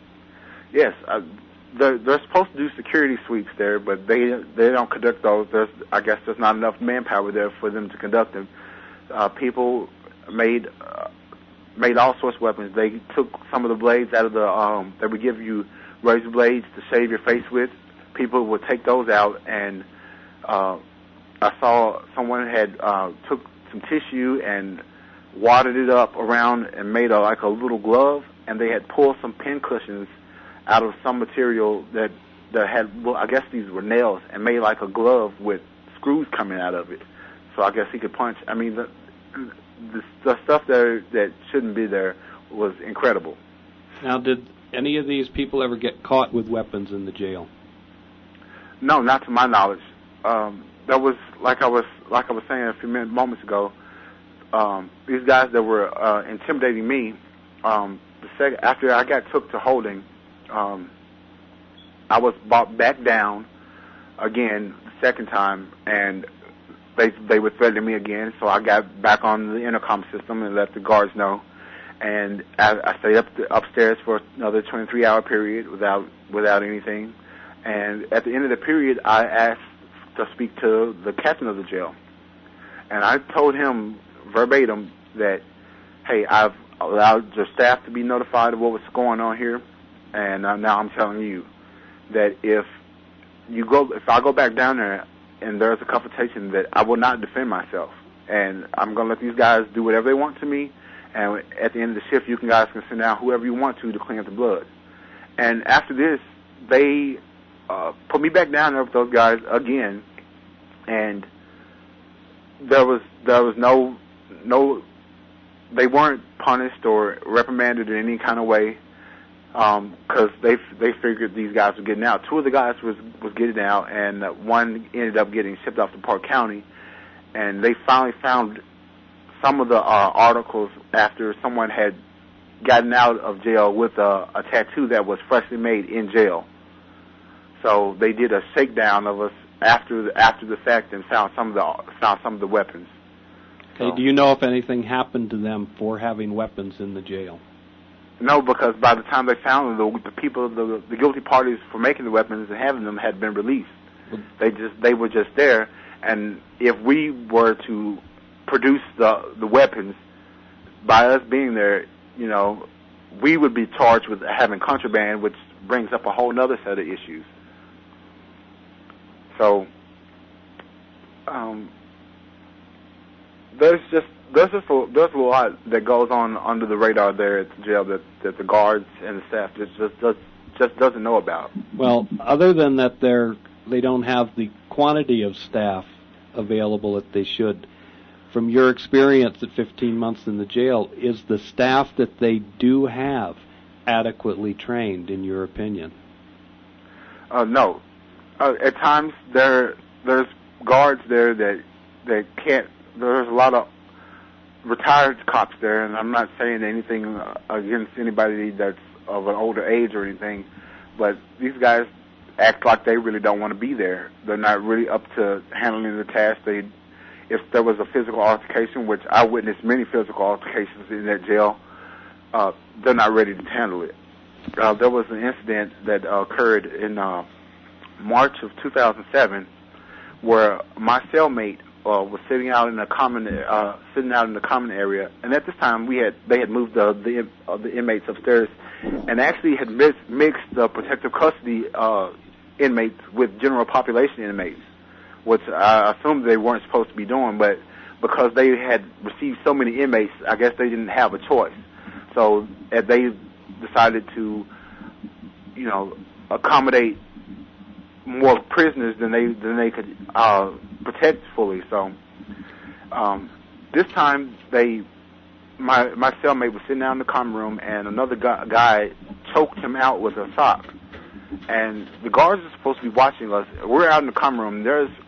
C: Yes, I, they're, they're supposed to do security sweeps there, but they they don't conduct those. There's, I guess there's not enough manpower there for them to conduct them. Uh, people made uh, made all sorts of weapons. They took some of the blades out of the, um, they would give you razor blades to shave your face with. People would take those out, and uh, I saw someone had uh, took some tissue and wadded it up around and made a, like a little glove, and they had pulled some pin cushions out of some material that that had, well, I guess these were nails, and made like a glove with screws coming out of it. So I guess he could punch. I mean, the the, the stuff there that shouldn't be there was incredible.
B: Now, did any of these people ever get caught with weapons in the jail?
C: No, not to my knowledge. Um, that was like I was like I was saying a few minutes, moments ago. Um, these guys that were uh, intimidating me. Um, the sec- after I got took to holding, um, I was brought back down again the second time, and they they were threatening me again. So I got back on the intercom system and let the guards know. And I, I stayed up the, upstairs for another twenty-three hour period without without anything. And at the end of the period, I asked to speak to the captain of the jail. And I told him verbatim that, hey, I've allowed the staff to be notified of what was going on here, and uh, now I'm telling you that if you go, if I go back down there and there's a confrontation, that I will not defend myself. And I'm going to let these guys do whatever they want to me, and at the end of the shift, you can guys can send out whoever you want to to clean up the blood. And after this, they uh, put me back down there with those guys again, and there was there was no no they weren't punished or reprimanded in any kind of way, because um, they they figured these guys were getting out. Two of the guys was was getting out, and uh, one ended up getting shipped off to Park County, and they finally found some of the uh, articles after someone had gotten out of jail with a, a tattoo that was freshly made in jail. So they did a shakedown of us after the, after the fact and found some of the found some of the weapons.
B: Okay,
C: so,
B: do you know if anything happened to them for having weapons in the jail?
C: No, because by the time they found them, the, the people, the, the guilty parties for making the weapons and having them had been released. Well, they just they were just there, and if we were to produce the the weapons by us being there, you know, we would be charged with having contraband, which brings up a whole other set of issues. So, um, there's just there's just a, there's a lot that goes on under the radar there at the jail that, that the guards and the staff just just just, just doesn't know about.
B: Well, other than that, they're they don't have the quantity of staff available that they should. From your experience at fifteen months in the jail, is the staff that they do have adequately trained, in your opinion?
C: Uh, no. Uh, at times, there there's guards there that that can't. There's a lot of retired cops there, and I'm not saying anything against anybody that's of an older age or anything, but these guys act like they really don't want to be there. They're not really up to handling the task. They, if there was a physical altercation, which I witnessed many physical altercations in that jail, uh, they're not ready to handle it. Uh, there was an incident that uh, occurred in uh, March of two thousand seven, where my cellmate uh, was sitting out in a common, uh, sitting out in the common area, and at this time we had they had moved the the, uh, the inmates upstairs, and actually had mixed, mixed the protective custody uh, inmates with general population inmates, which I assumed they weren't supposed to be doing, but because they had received so many inmates, I guess they didn't have a choice. So uh, they decided to, you know, accommodate more prisoners than they than they could uh, protect fully. So um, this time, they my my cellmate was sitting down in the common room, and another guy, guy choked him out with a sock. And the guards are supposed to be watching us. We're out in the common room. There's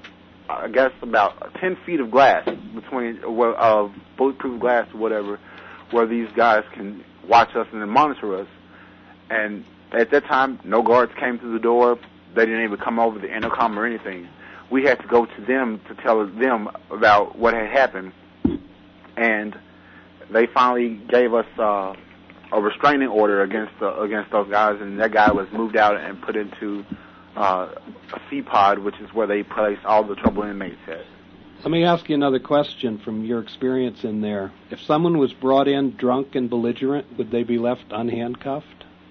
C: I guess, about ten feet of glass between, well, uh, bulletproof glass or whatever, where these guys can watch us and then monitor us. And at that time, no guards came to the door. They didn't even come over the intercom or anything. We had to go to them to tell them about what had happened. And they finally gave us uh, a restraining order against uh, against those guys, and that guy was moved out and put into uh, a C-pod, which is where they place all the trouble inmates at.
B: Let me ask you another question from your experience in there. If someone was brought in drunk and belligerent, would they be left unhandcuffed?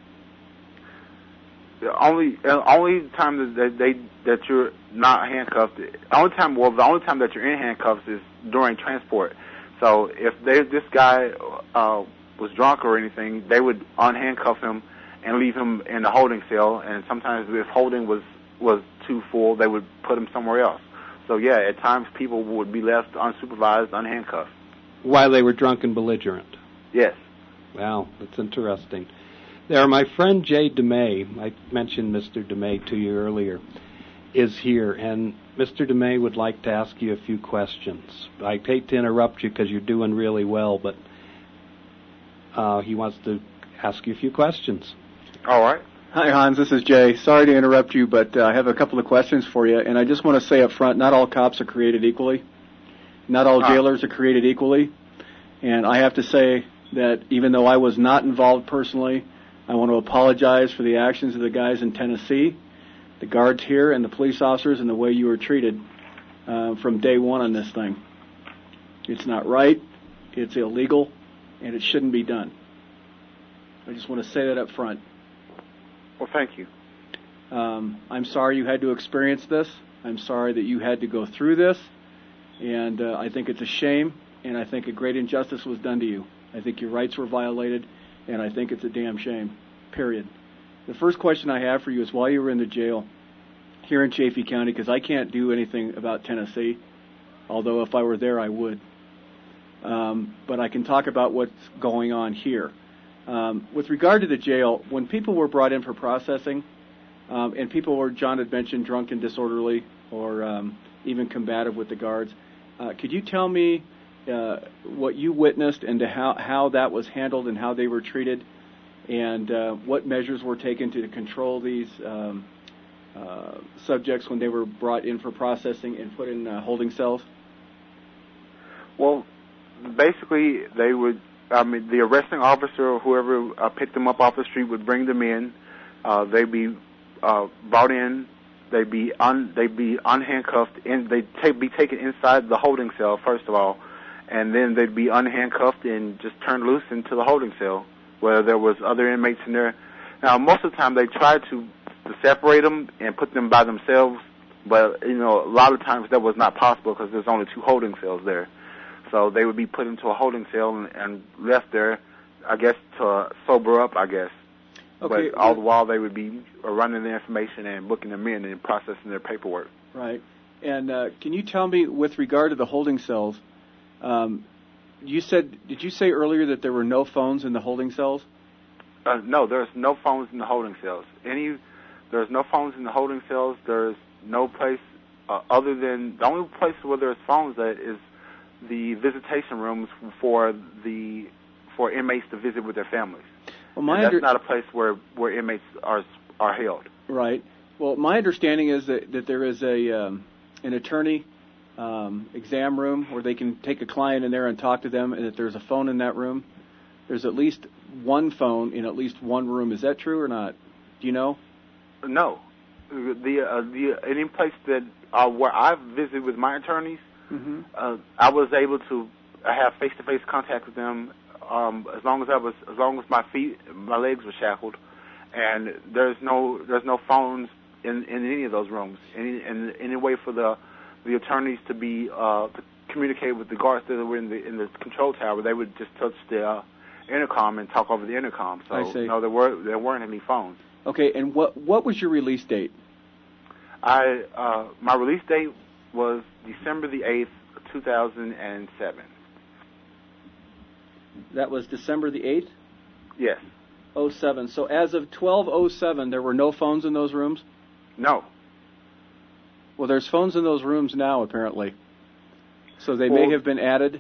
C: The only uh, only time that they that you're not handcuffed, the only time well the only time that you're in handcuffs is during transport. So if they, this guy uh, was drunk or anything, they would unhandcuff him and leave him in the holding cell. And sometimes if holding was was too full, they would put him somewhere else. So yeah, at times people would be left unsupervised, unhandcuffed.
B: While they were drunk and belligerent?
C: Yes.
B: Wow, that's interesting. There, my friend Jay DeMay, I mentioned Mister DeMay to you earlier, is here, and Mister DeMay would like to ask you a few questions. I hate to interrupt you because you're doing really well, but uh, he wants to ask you a few questions.
C: All right.
D: Hi, Hans. This is Jay. Sorry to interrupt you, but uh, I have a couple of questions for you, and I just want to say up front, not all cops are created equally. Not all jailers are created equally, and I have to say that even though I was not involved personally, I want to apologize for the actions of the guys in Tennessee, the guards here, and the police officers, and the way you were treated uh, from day one on this thing. It's not right, it's illegal, and it shouldn't be done. I just want to say that up front.
C: Well, thank you.
D: Um, I'm sorry you had to experience this. I'm sorry that you had to go through this, and uh, I think it's a shame, and I think a great injustice was done to you. I think your rights were violated, and I think it's a damn shame, period. The first question I have for you is, while you were in the jail here in Chaffee County, because I can't do anything about Tennessee, although if I were there I would, um, but I can talk about what's going on here. Um, with regard to the jail, when people were brought in for processing, um, and people were, John had mentioned, drunk and disorderly, or um, even combative with the guards, uh, could you tell me uh, what you witnessed and to how, how that was handled and how they were treated, and uh, what measures were taken to control these um, uh, subjects when they were brought in for processing and put in uh, holding cells?
C: Well, basically, they would, I mean, the arresting officer or whoever uh, picked them up off the street would bring them in. Uh, they'd be uh, brought in. They'd be un, they'd be unhandcuffed, and they'd take, be taken inside the holding cell, first of all, and then they'd be unhandcuffed and just turned loose into the holding cell, where there was other inmates in there. Now, most of the time, they tried to, to separate them and put them by themselves, but, you know, a lot of times that was not possible because there's only two holding cells there. So they would be put into a holding cell and, and left there, I guess, to sober up, I guess.
D: Okay.
C: But all the while they would be running the information and booking them in and processing their paperwork.
D: Right. And uh, can you tell me, with regard to the holding cells, um, you said, did you say earlier that there were no phones in the holding cells?
C: Uh, no, there's no phones in the holding cells. Any, there's no phones in the holding cells. There's no place uh, other than, the only place where there's phones that is the visitation rooms for the for inmates to visit with their families. Well, my and that's under- not a place where, where inmates are are held.
D: Right. Well, my understanding is that, that there is a um, an attorney um, exam room where they can take a client in there and talk to them, and that there's a phone in that room. There's at least one phone in at least one room. Is that true or not? Do you know?
C: No. The uh, the any place that uh, where I've visited with my attorneys, mm-hmm. uh, I was able to have face-to-face contact with them um, as long as I was as long as my feet, my legs were shackled, and there's no there's no phones in, in any of those rooms. Any and any way for the the attorneys to be uh, to communicate with the guards that were in the in the control tower, they would just touch the uh, intercom and talk over the intercom. So
D: I see.
C: no, there were there weren't any phones.
D: Okay, and what what was your release date?
C: I uh, my release date was December the eighth, two thousand and seven.
D: That was December the eighth?
C: Yes.
D: oh seven. So as of twelve oh seven, there were no phones in those rooms?
C: No.
D: Well, there's phones in those rooms now, apparently. So they
C: Well,
D: may have been added.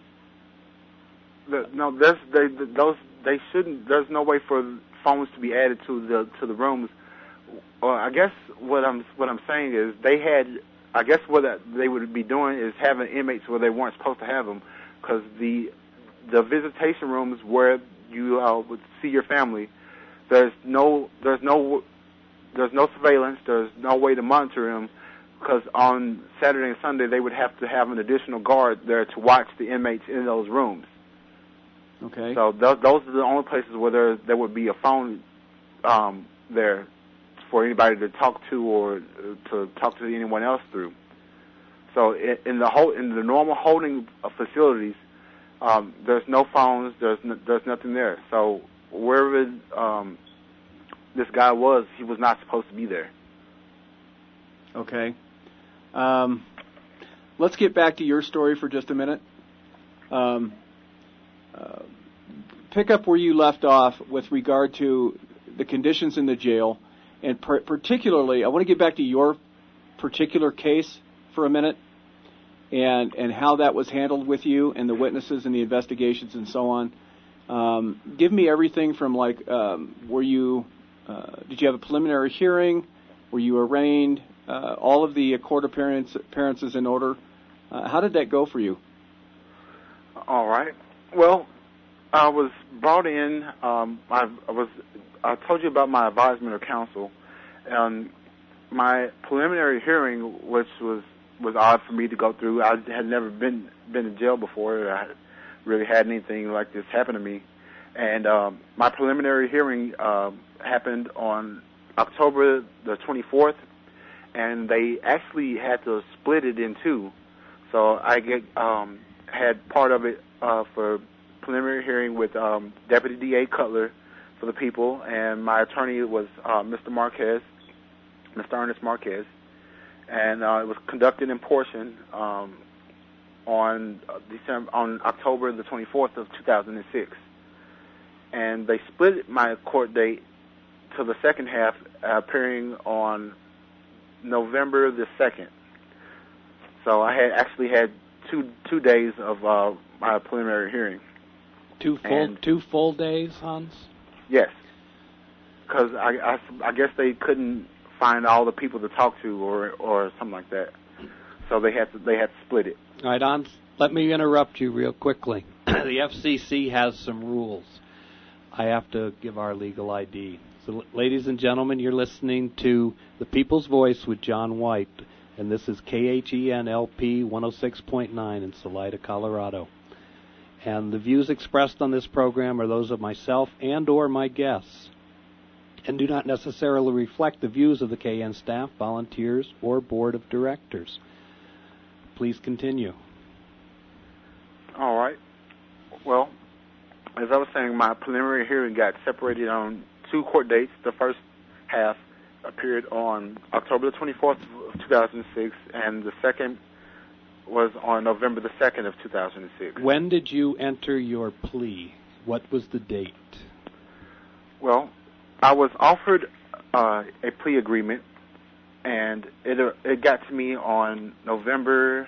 C: The, no, there's, they, those they shouldn't. There's no way for phones to be added to the to the rooms. Well, I guess what I'm what I'm saying is they had. I guess what they would be doing is having inmates where they weren't supposed to have them, because the the visitation rooms where you uh, would see your family, there's no there's no there's no surveillance. There's no way to monitor them, because on Saturday and Sunday they would have to have an additional guard there to watch the inmates in those rooms.
D: Okay.
C: So th- those are the only places where there there would be a phone um, there for anybody to talk to or uh, to talk to anyone else through. So in, in the whole in the normal holding uh, facilities, um, there's no phones. There's n- there's nothing there. So wherever um, this guy was, he was not supposed to be there.
D: Okay. Um, let's get back to your story for just a minute. Um, uh, pick up where you left off with regard to the conditions in the jail, and per- particularly, I want to get back to your particular case for a minute, and and how that was handled with you and the witnesses and the investigations and so on. Um, give me everything from like, um, were you, uh, did you have a preliminary hearing? Were you arraigned? Uh, all of the court appearance, appearances in order. Uh, how did that go for you?
C: All right. Well, I was brought in. Um, I, I was. I told you about my advisement or counsel, and my preliminary hearing, which was was odd for me to go through. I had never been been in jail before. I had really had anything like this happen to me, and um, my preliminary hearing uh, happened on October the twenty-fourth, and they actually had to split it in two. So I get um, had part of it uh, for preliminary hearing with um, Deputy D A Cutler for the people, and my attorney was uh, Mister Marquez, Mister Ernest Marquez, and uh, it was conducted in portion um, on uh, December on October the twenty-fourth of two thousand six, and they split my court date to the second half, uh, appearing on November the second. So I had actually had two two days of uh, my preliminary hearing.
B: Two full
C: And-
B: two full days, Hans?
C: Yes, because I, I, I guess they couldn't find all the people to talk to, or or something like that. So they had to they had to split it.
B: All right, Hans, let me interrupt you real quickly. The F C C has some rules. I have to give our legal I D. So, ladies and gentlemen, you're listening to The People's Voice with John White, and this is K H E N L P one oh six point nine in Salida, Colorado. And the views expressed on this program are those of myself and or my guests, and do not necessarily reflect the views of the K N staff, volunteers, or board of directors. Please continue.
C: All right. Well, as I was saying, my preliminary hearing got separated on two court dates. The first half appeared on October the twenty-fourth of two thousand six, and the second was on November the second of two thousand six.
B: When did you enter your plea? What was the date?
C: Well, I was offered uh, a plea agreement, and it uh, it got to me on November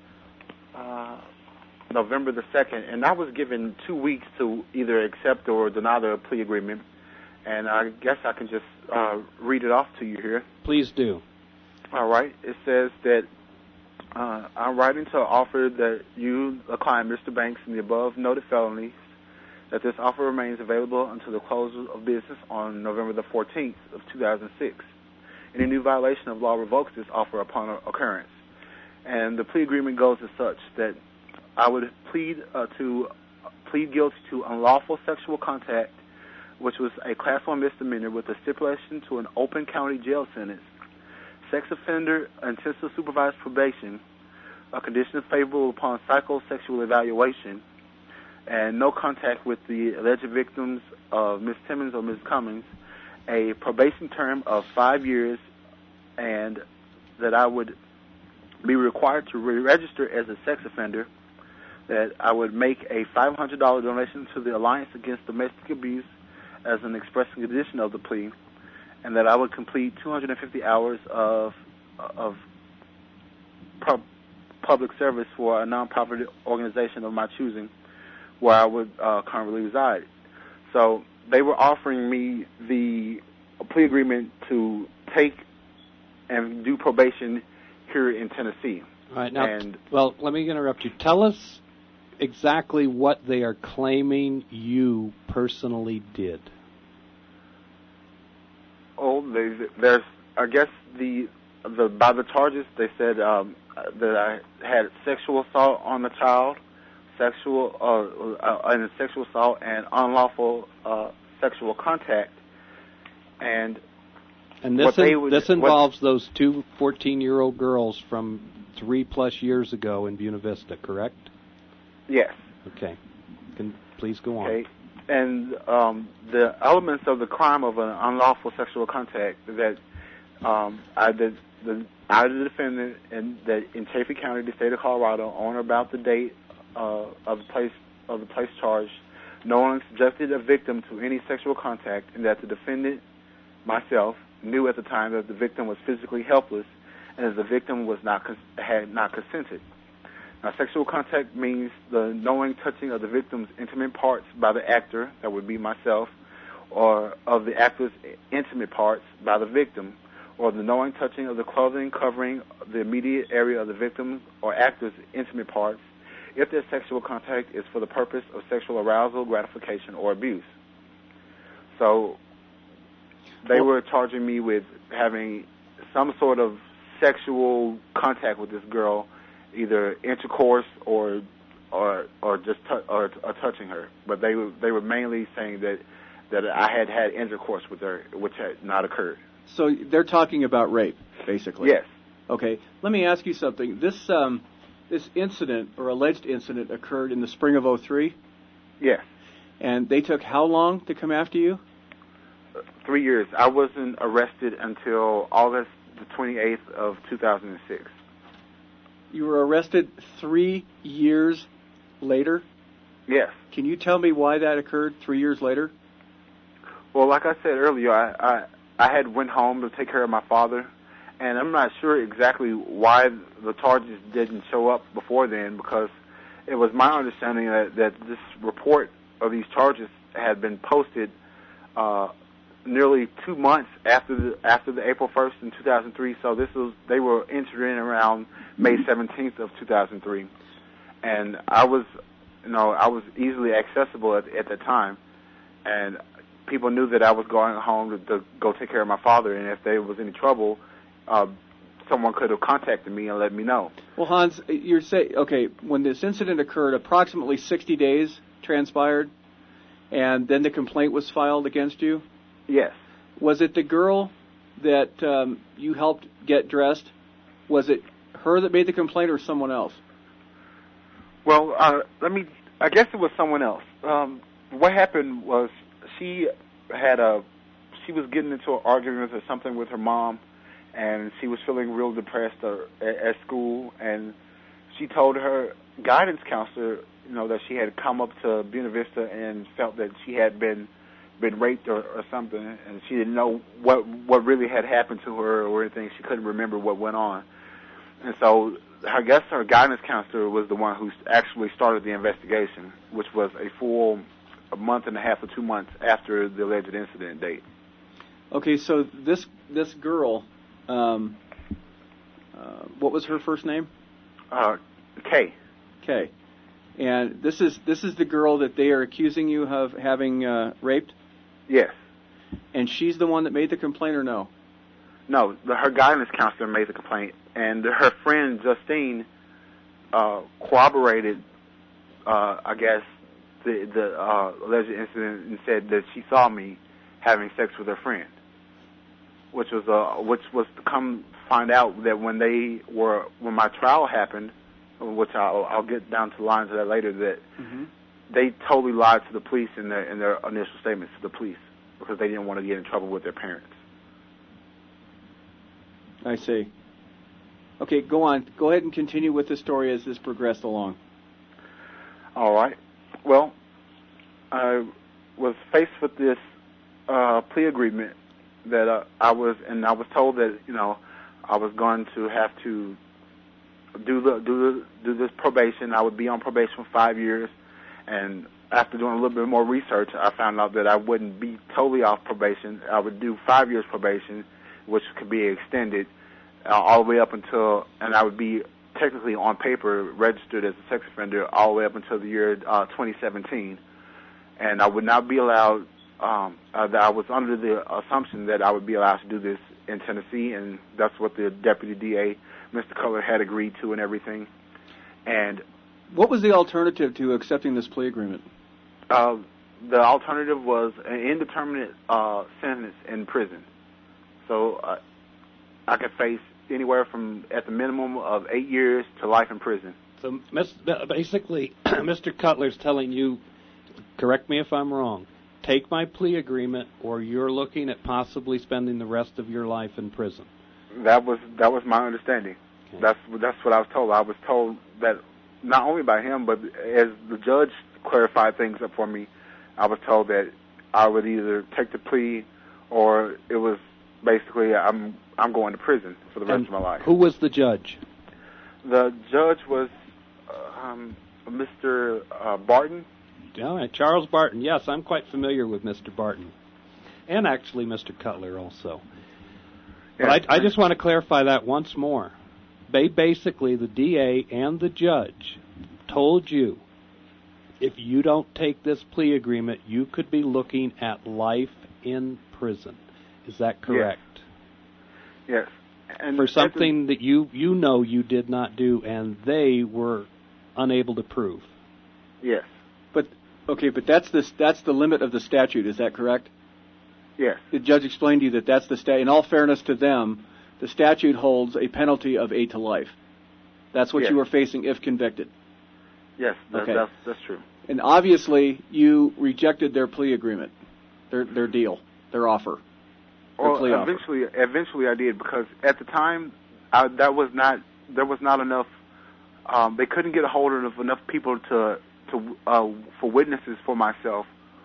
C: uh, November the second, and I was given two weeks to either accept or deny the plea agreement. And I guess I can just uh, read it off to you here.
B: Please do.
C: All right. It says that uh, I'm writing to offer that you, the client, Mister Banks, in the above noted felonies, that this offer remains available until the close of business on November the fourteenth of two thousand six. Any new violation of law revokes this offer upon occurrence. And the plea agreement goes as such that I would plead uh, to uh, plead guilty to unlawful sexual contact, which was a Class one misdemeanor with a stipulation to an open county jail sentence, sex offender intensive supervised probation, a condition favorable upon psychosexual evaluation, and no contact with the alleged victims of Miz Timmons or Miz Cummings, a probation term of five years, and that I would be required to re-register as a sex offender, that I would make a five hundred dollars donation to the Alliance Against Domestic Abuse as an express condition of the plea, and that I would complete two hundred fifty hours of of pub, public service for a nonprofit organization of my choosing, where I would uh, currently reside. So they were offering me the plea agreement to take and do probation here in Tennessee.
B: All right, now,
C: and,
B: well, let me interrupt you. Tell us exactly what they are claiming you personally did.
C: Oh, they, there's, I guess the, the by the charges they said um, that I had sexual assault on the child, sexual uh, uh, and sexual assault and unlawful uh, sexual contact, and
B: and this
C: in,
B: would, this involves what, those two fourteen-year-old girls from three plus years ago in Buena Vista, correct?
C: Yes.
B: Okay. Can please go on.
C: Okay. And um, the elements of the crime of an unlawful sexual contact that um, I did, the I, the defendant, and that in Chaffee County, the state of Colorado, on or about the date uh, of the place of the place charged, knowingly subjected a victim to any sexual contact, and that the defendant, myself, knew at the time that the victim was physically helpless, and that the victim was not had not consented. Now, sexual contact means the knowing touching of the victim's intimate parts by the actor, that would be myself, or of the actor's intimate parts by the victim, or the knowing touching of the clothing covering the immediate area of the victim or actor's intimate parts, if their sexual contact is for the purpose of sexual arousal, gratification, or abuse. So they were charging me with having some sort of sexual contact with this girl, either intercourse or or or just t- or, or touching her. But they were they were mainly saying that that I had had intercourse with her, which had not occurred.
D: So they're talking about rape, basically.
C: Yes.
D: Okay. Let me ask you something. This um, this incident or alleged incident occurred in the spring of oh three?
C: Yes.
D: And they took how long to come after you?
C: Uh, three years. I wasn't arrested until August the twenty-eighth of two thousand six.
D: You were arrested three years later?
C: Yes.
D: Can you tell me why that occurred three years later?
C: Well, like I said earlier, I, I, I had went home to take care of my father, and I'm not sure exactly why the charges didn't show up before then, because it was my understanding that, that this report of these charges had been posted uh, nearly two months after the after the April first in two thousand three. So this was they were entered in around May seventeenth of two thousand three, and I was, you know, I was easily accessible at, at the time, and people knew that I was going home to, to go take care of my father, and if there was any trouble, uh, someone could have contacted me and let me know.
D: Well, Hans, you're saying, okay, when this incident occurred, approximately sixty days transpired, and then the complaint was filed against you?
C: Yes.
D: Was it the girl that um, you helped get dressed? Was it her that made the complaint or someone else?
C: Well, uh, let me, I guess it was someone else. Um, what happened was she had a, she was getting into an argument or something with her mom, and she was feeling real depressed uh, at, at school, and she told her guidance counselor, you know, that she had come up to Buena Vista and felt that she had been been raped or, or something, and she didn't know what what really had happened to her or anything. She couldn't remember what went on. And so I guess her guidance counselor was the one who actually started the investigation, which was a full a month and a half or two months after the alleged incident date.
D: Okay, so this this girl, um, uh, what was her first name?
C: Uh, Kay.
D: Kay. And this is this is the girl that they are accusing you of having uh, raped?
C: Yes.
D: And she's the one that made the complaint, or no?
C: No, the, her guidance counselor made the complaint, and her friend Justine uh, corroborated, uh, I guess, the the uh, alleged incident and said that she saw me having sex with her friend, which was uh, which was to come find out that when they were when my trial happened, which I'll, I'll get down to the lines of that later, that mm-hmm. they totally lied to the police in their in their initial statements to the police because they didn't want to get in trouble with their parents.
D: I see. Okay, go on. Go ahead and continue with the story as this progressed along.
C: All right. Well, I was faced with this uh, plea agreement that uh, I was, and I was told that, you know, I was going to have to do the do the, do this probation. I would be on probation for five years, and after doing a little bit more research, I found out that I wouldn't be totally off probation. I would do five years probation, which could be extended uh, all the way up until, and I would be technically on paper registered as a sex offender all the way up until the year uh, twenty seventeen, and I would not be allowed. Um, uh, I was under the assumption that I would be allowed to do this in Tennessee, and that's what the deputy D A, Mister Cutler, had agreed to and everything. And
D: what was the alternative to accepting this plea agreement?
C: Uh, the alternative was an indeterminate uh, sentence in prison. So uh, I could face anywhere from, at the minimum, of eight years to life in prison.
B: So basically, Mister Cutler's telling you, correct me if I'm wrong, take my plea agreement or you're looking at possibly spending the rest of your life in prison.
C: That was that was my understanding. Okay. That's that's what I was told. I was told that not only by him, but as the judge clarified things up for me, I was told that I would either take the plea or it was basically I'm I'm going to prison for the rest
B: and
C: of my life.
B: Who was the judge?
C: The judge was um, Mister Uh, Barton.
B: All right, Charles Barton. Yes, I'm quite familiar with Mister Barton, and actually Mister Cutler also. But
C: Yes.
B: I, I just want to clarify that once more. They basically, the D A and the judge, told you if you don't take this plea agreement, you could be looking at life in prison. Is that correct?
C: Yes. And
B: for something that you you know you did not do, and they were unable to prove.
C: Yes.
D: But okay, but that's the that's the limit of the statute. Is that correct?
C: Yes.
D: The judge explained to you that that's the statute. In all fairness to them, the statute holds a penalty of eight to life. That's what
C: yes.
D: you were facing if convicted.
C: Yes, that,
D: okay.
C: that's that's true.
D: And obviously, you rejected their plea agreement, their their deal, their offer. Their
C: Well,
D: plea
C: eventually,
D: offer.
C: eventually I did, because at the time, I, that was not there was not enough. Um, they couldn't get a hold of enough people to to uh, for witnesses for myself,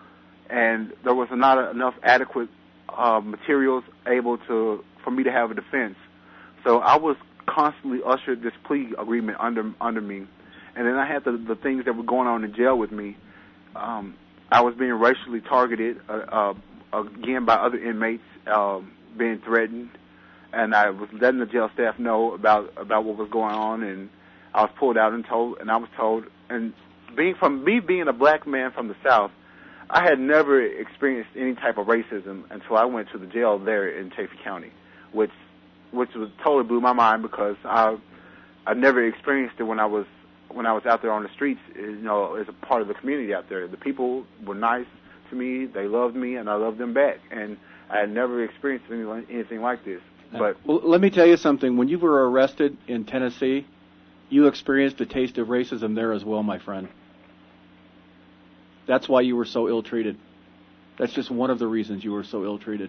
C: and there was not enough adequate uh, materials able to for me to have a defense. So I was constantly ushered this plea agreement under under me, and then I had the, the things that were going on in jail with me. Um, I was being racially targeted uh, uh, again by other inmates, uh, being threatened, and I was letting the jail staff know about about what was going on, and I was pulled out and told, and I was told, and being from me being a black man from the South, I had never experienced any type of racism until I went to the jail there in Chaffee County, which which was totally blew my mind, because I I never experienced it when I was when I was out there on the streets, you know, as a part of the community out there. The people were nice to me, they loved me, and I loved them back, and I had never experienced anything, anything like this. But
D: well, let me tell you something. When you were arrested in Tennessee, you experienced a taste of racism there as well, my friend. That's why you were so ill-treated. That's just one of the reasons you were so ill-treated.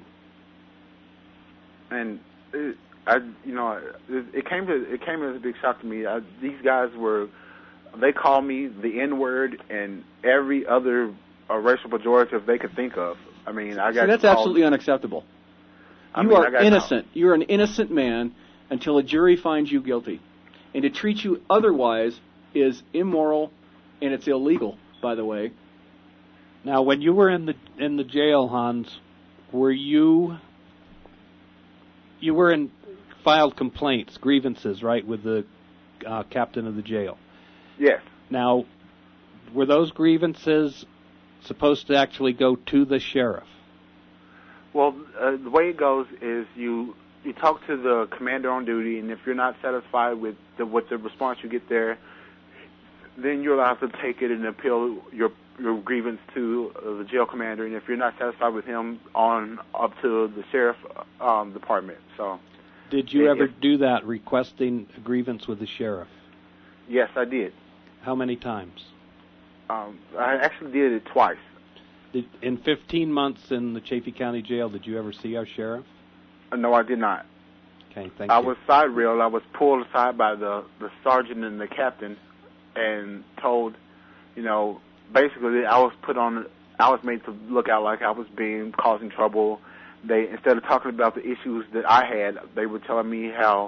C: And it, I, you know, it, it came to it came as a big shock to me. I, these guys were, they called me the N-word and every other uh, racial pejorative they could think of. I mean, I got.
D: See, that's
C: called,
D: absolutely unacceptable.
C: I
D: You
C: mean,
D: are
C: I got
D: innocent.
C: called.
D: You're an innocent man until a jury finds you guilty. And to treat you otherwise is immoral, and it's illegal, by the way.
B: Now, when you were in the in the jail, Hans, were you you were in filed complaints, grievances, right, with the uh, captain of the jail?
C: Yes.
B: Now, were those grievances supposed to actually go to the sheriff?
C: Well, uh, the way it goes is you you talk to the commander on duty, and if you're not satisfied with the with the response you get there, then you're allowed to take it and appeal your your grievance to uh, the jail commander, and if you're not satisfied with him, on up to the sheriff um, department. So,
B: did you
C: it,
B: ever
C: it,
B: do that, requesting a grievance with the sheriff?
C: Yes, I did.
B: How many times?
C: Um, I actually did it twice.
B: Did, in fifteen months in the Chaffee County Jail, did you ever see our sheriff?
C: Uh, no, I did not.
B: Okay, thank
C: I
B: you.
C: was side railed. I was pulled aside by the, the sergeant and the captain and told, you know, basically I was put on, I was made to look out like I was being, causing trouble. They, instead of talking about the issues that I had, they were telling me how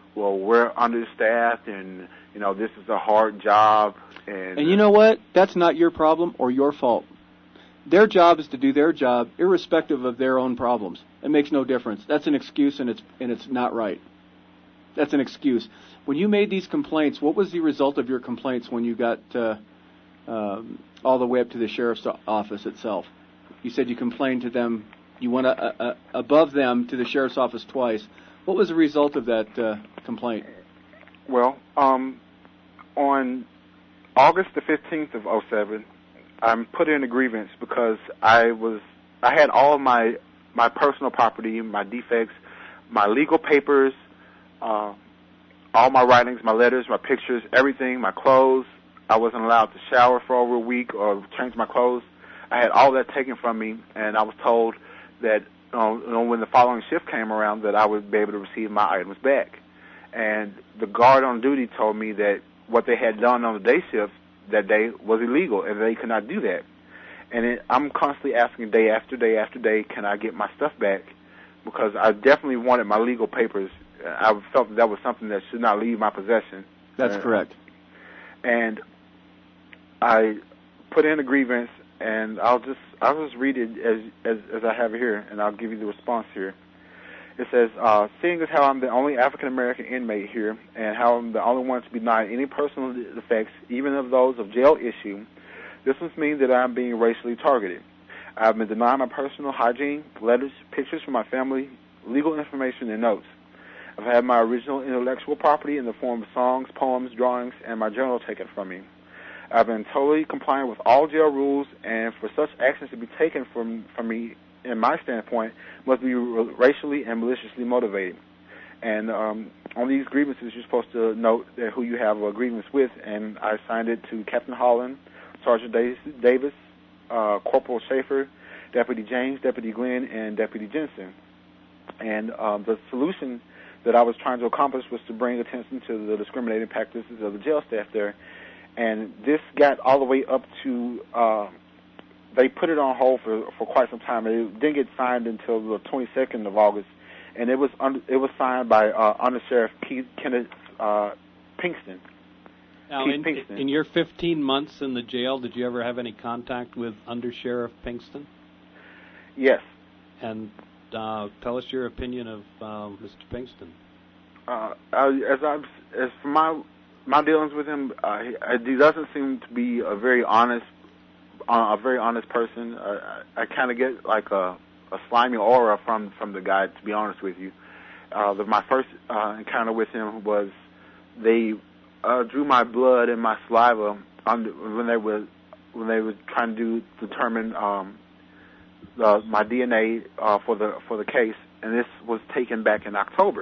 C: well, we're understaffed, and you know, this is a hard job. And,
D: and you know what? That's not your problem or your fault. Their job is to do their job, irrespective of their own problems. It makes no difference. That's an excuse, and it's and it's not right. That's an excuse. When you made these complaints, what was the result of your complaints when you got uh, um, all the way up to the sheriff's office itself? You said you complained to them. You went uh, uh, above them to the sheriff's office twice. What was the result of that uh, complaint?
C: Well, um, on August the fifteenth of oh seven, I'm put in a grievance because I was I had all of my my personal property, my defects, my legal papers, uh, all my writings, my letters, my pictures, everything, my clothes. I wasn't allowed to shower for over a week or change my clothes. I had all that taken from me, and I was told that uh, you know, when the following shift came around that I would be able to receive my items back. And the guard on duty told me that what they had done on the day shift that day was illegal, and they could not do that. And it, I'm constantly asking day after day after day, can I get my stuff back? Because I definitely wanted my legal papers. I felt that, that was something that should not leave my possession.
D: That's
C: uh,
D: correct.
C: And I put in a grievance, and I'll just I'll just read it as as, as I have it here, and I'll give you the response here. It says, uh, seeing as how I'm the only African-American inmate here and how I'm the only one to be denied any personal effects, even of those of jail issue, this must mean that I'm being racially targeted. I've been denied my personal hygiene, letters, pictures from my family, legal information, and notes. I've had my original intellectual property in the form of songs, poems, drawings, and my journal taken from me. I've been totally compliant with all jail rules, and for such actions to be taken from, from me, in my standpoint, must be racially and maliciously motivated. And um, on these grievances, you're supposed to note that who you have a grievance with, and I signed it to Captain Holland, Sergeant Davis, uh, Corporal Schaefer, Deputy James, Deputy Glenn, and Deputy Jensen. And um, the solution that I was trying to accomplish was to bring attention to the discriminating practices of the jail staff there. And this got all the way up to... Uh, They put it on hold for, for quite some time. It didn't get signed until the twenty-second of August, and it was under, it was signed by uh, Under Sheriff Keith Kenneth uh, Pinkston.
B: Now,
C: Keith
B: in,
C: Pinkston.
B: in your fifteen months in the jail, did you ever have any contact with Under Sheriff Pinkston?
C: Yes.
B: And uh, tell us your opinion of uh, Mister Pinkston.
C: Uh, as I as for my my dealings with him, uh, he, he doesn't seem to be a very honest. Uh, a very honest person. Uh, I, I kind of get like a, a slimy aura from, from the guy, to be honest with you. Uh, the, my first uh, encounter with him was they uh, drew my blood and my saliva under, when they were when they were trying to do, determine um, the, my D N A uh, for the for the case, and this was taken back in October.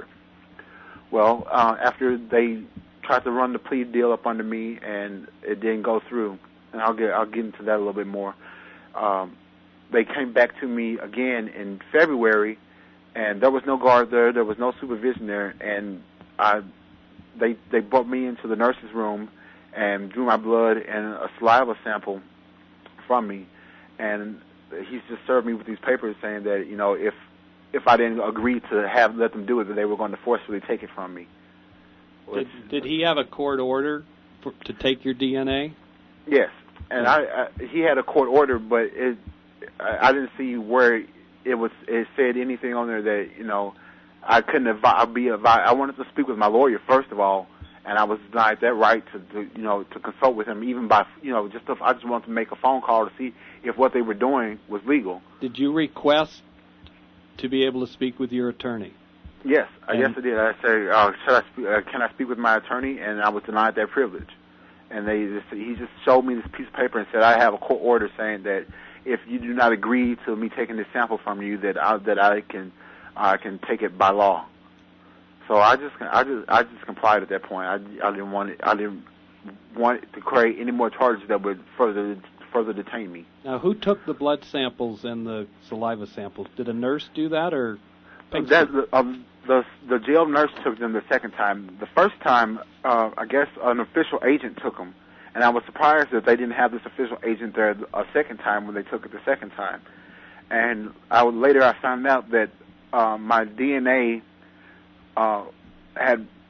C: Well, uh, after they tried to run the plea deal up under me, and it didn't go through. And I'll get I'll get into that a little bit more. Um, they came back to me again in February, and there was no guard there, there was no supervision there, and I they they brought me into the nurse's room and drew my blood and a saliva sample from me, and he's just served me with these papers saying that you know if if I didn't agree to have let them do it, that they were going to forcefully take it from me.
B: Did, did he have a court order for, to take your D N A?
C: Yes, and I, I he had a court order, but it I, I didn't see where it was. It said anything on there that you know I couldn't advi- be advised. I wanted to speak with my lawyer first of all, and I was denied that right to, to you know to consult with him, even by you know just if I just wanted to make a phone call to see if what they were doing was legal.
B: Did you request to be able to speak with your attorney?
C: Yes, uh, yes I did. I said, uh, should I spe- uh, can I speak with my attorney? And I was denied that privilege. And they just, he just showed me this piece of paper and said, I have a court order saying that if you do not agree to me taking this sample from you, that I, that I can I can take it by law. So I just I just I just complied at that point. I, I didn't want it, I didn't want to create any more charges that would further further detain me.
B: Now, who took the blood samples and the saliva samples? Did a nurse do that, or
C: that, um, the the jail nurse took them the second time. The first time, uh, I guess an official agent took them, and I was surprised that they didn't have this official agent there a second time when they took it the second time. And I would, later I found out that uh, my D N A uh, had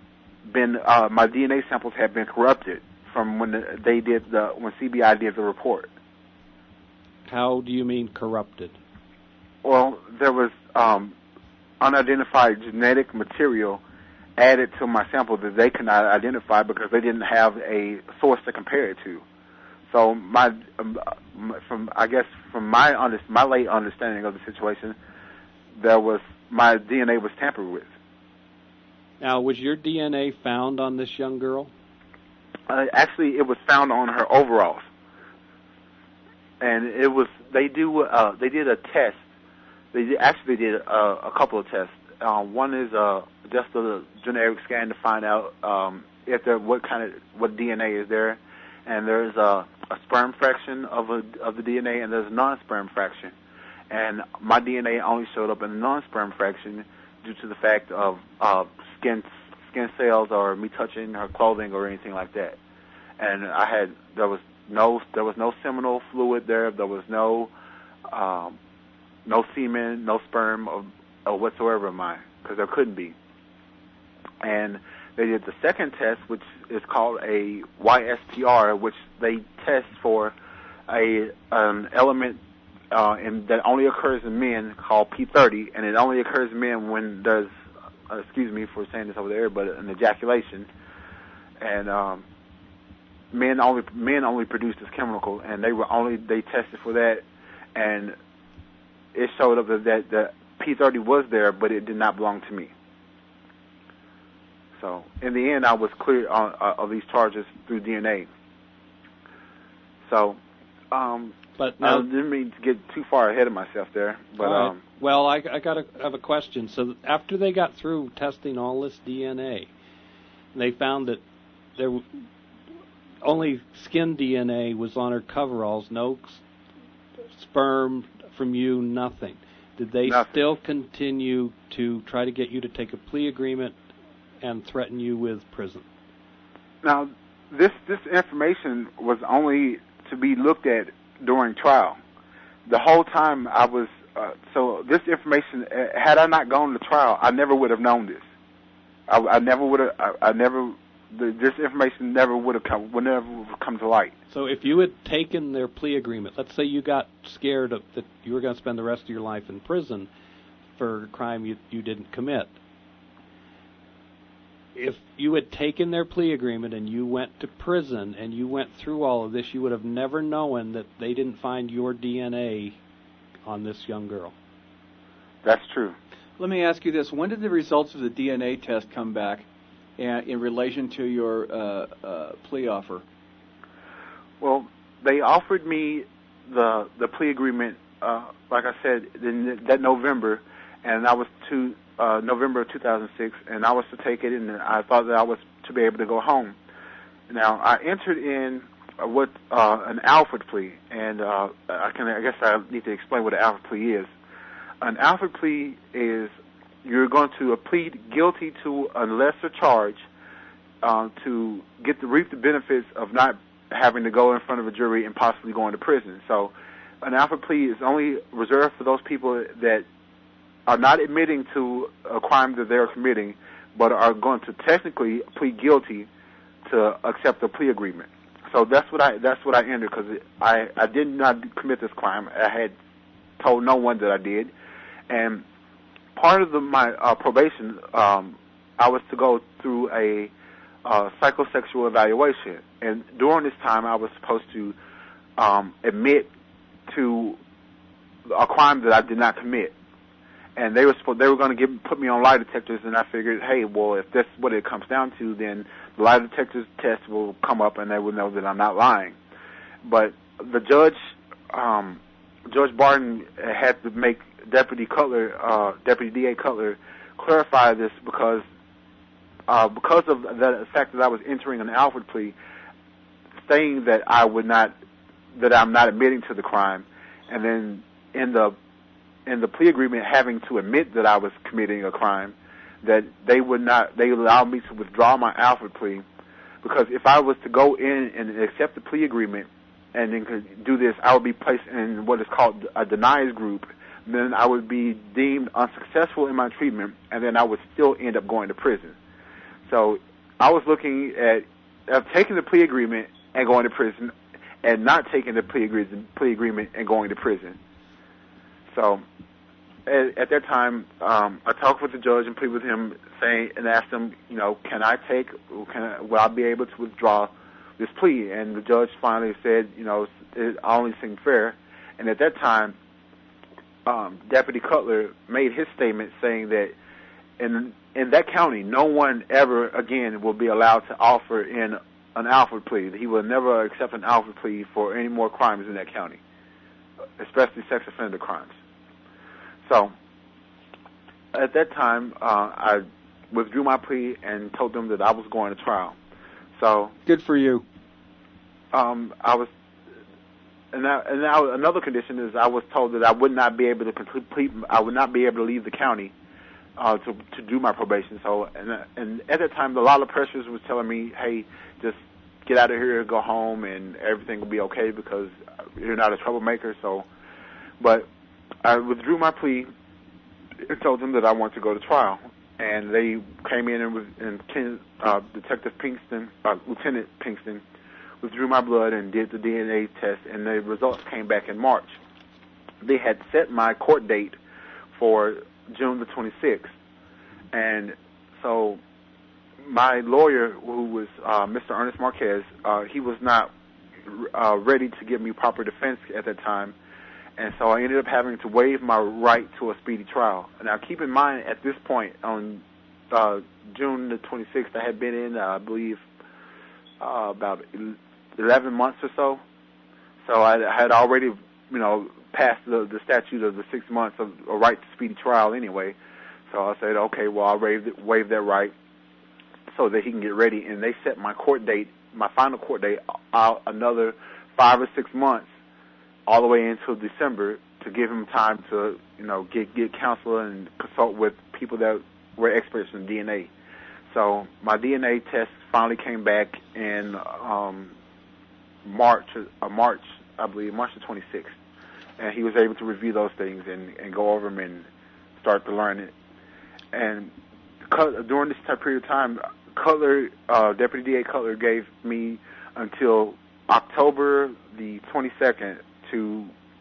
C: been uh, my D N A samples had been corrupted from when the, they did the when C B I did the report.
B: How do you mean corrupted?
C: Well, there was um, unidentified genetic material added to my sample that they could not identify because they didn't have a source to compare it to. So my, um, from I guess from my under, my late understanding of the situation, there was my D N A was tampered with.
B: Now, was your D N A found on this young girl?
C: Uh, actually, it was found on her overalls, and it was they do uh, they did a test. They did, actually did a, a couple of tests. Uh, one is uh, just a generic scan to find out um, if there what kind of what D N A is there, and there's a, a sperm fraction of a, of the D N A, and there's a non-sperm fraction. And my D N A only showed up in the non-sperm fraction due to the fact of uh, skin skin cells or me touching her clothing or anything like that. And I had there was no there was no seminal fluid there. There was no um, no semen, no sperm or, or whatsoever of mine, because there couldn't be. And they did the second test, which is called a Y S T R, which they test for a an element uh, in, that only occurs in men called P thirty, and it only occurs in men when there's, uh, excuse me for saying this over there, but an ejaculation. And um, men only men only produce this chemical, and they were only they tested for that, and it showed up that the P thirty was there, but it did not belong to me. So in the end, I was cleared on, uh, of these charges through D N A. So, um,
B: but now,
C: I didn't mean to get too far ahead of myself there. But
B: right.
C: um,
B: well, I, I got to have a question. So after they got through testing all this D N A, they found that there w- only skin D N A was on her coveralls, no sperm from you, nothing. Did they
C: nothing.
B: still continue to try to get you to take a plea agreement and threaten you with prison?
C: Now, this this information was only to be looked at during trial. The whole time I was, uh, so this information, uh, had I not gone to trial, I never would have known this. I, I never would have, I, I never, the, this information never would have come, would never have come to light.
B: So if you had taken their plea agreement, let's say you got scared of that you were going to spend the rest of your life in prison for a crime you, you didn't commit, if you had taken their plea agreement and you went to prison and you went through all of this, you would have never known that they didn't find your D N A on this young girl.
C: That's true.
D: Let me ask you this. When did the results of the D N A test come back in relation to your uh, uh, plea offer?
C: Well, they offered me the the plea agreement, uh, like I said, in that November, and I was to uh, November of two thousand six, and I was to take it, and I thought that I was to be able to go home. Now, I entered in uh, what uh, an Alford plea, and uh, I can I guess I need to explain what an Alford plea is. An Alford plea is you're going to plead guilty to a lesser charge uh, to get to reap the benefits of not having to go in front of a jury and possibly going to prison. So an Alford plea is only reserved for those people that are not admitting to a crime that they're committing, but are going to technically plead guilty to accept a plea agreement. So that's what I that's what I entered, because I, I did not commit this crime. I had told no one that I did. And part of the, my uh, probation, um, I was to go through a uh, psychosexual evaluation. And during this time, I was supposed to um, admit to a crime that I did not commit. And they were supposed, they were going to give, put me on lie detectors, and I figured, hey, well, if that's what it comes down to, then the lie detectors test will come up, and they will know that I'm not lying. But the judge, um, Judge Barton, had to make Deputy Cutler, uh, Deputy D A Cutler, clarify this because uh, because of the fact that I was entering an Alford plea, saying that I would not, that I'm not admitting to the crime, and then in the in the plea agreement having to admit that I was committing a crime, that they would not, they allowed me to withdraw my Alford plea, because if I was to go in and accept the plea agreement and then could do this, I would be placed in what is called a deniers group. Then I would be deemed unsuccessful in my treatment, and then I would still end up going to prison. So I was looking at of taking the plea agreement and going to prison, and not taking the plea agreement, plea agreement and going to prison. So at, at that time, um, I talked with the judge and pleaded with him, saying and asked him, you know, can I take, can I, will I be able to withdraw this plea? And the judge finally said, you know, it only seemed fair. And at that time, um, Deputy Cutler made his statement saying that in in that county, no one ever again will be allowed to offer in an Alford plea. He will never accept an Alford plea for any more crimes in that county, especially sex offender crimes. So at that time, uh, I withdrew my plea and told them that I was going to trial. So
D: good for you.
C: Um, I was, and, I, and now another condition is I was told that I would not be able to complete. I would not be able to leave the county uh, to to do my probation. So, and and at that time, a lot of pressures was telling me, "Hey, just get out of here, go home, and everything will be okay because you're not a troublemaker." So, but I withdrew my plea and told them that I want to go to trial. And they came in and, was, and Ken, uh, Detective Pinkston, uh, Lieutenant Pinkston, withdrew my blood and did the D N A test, and the results came back in March. They had set my court date for June the twenty-sixth. And so my lawyer, who was uh, Mister Ernest Marquez, uh, he was not uh, ready to give me proper defense at that time. And so I ended up having to waive my right to a speedy trial. Now, keep in mind, at this point, on uh, June the twenty-sixth, I had been in, uh, I believe, uh, about eleven months or so. So I had already, you know, passed the, the statute of the six months of a right to speedy trial anyway. So I said, okay, well, I'll waive, waive that right so that he can get ready. And they set my court date, my final court date, out another five or six months, all the way until December, to give him time to, you know, get get counsel and consult with people that were experts in D N A. So my D N A test finally came back in um, March, uh, March, I believe, March the twenty-sixth, and he was able to review those things and, and go over them and start to learn it. And during this time period of time, Cutler, uh, Deputy D A Cutler, gave me until October the twenty-second to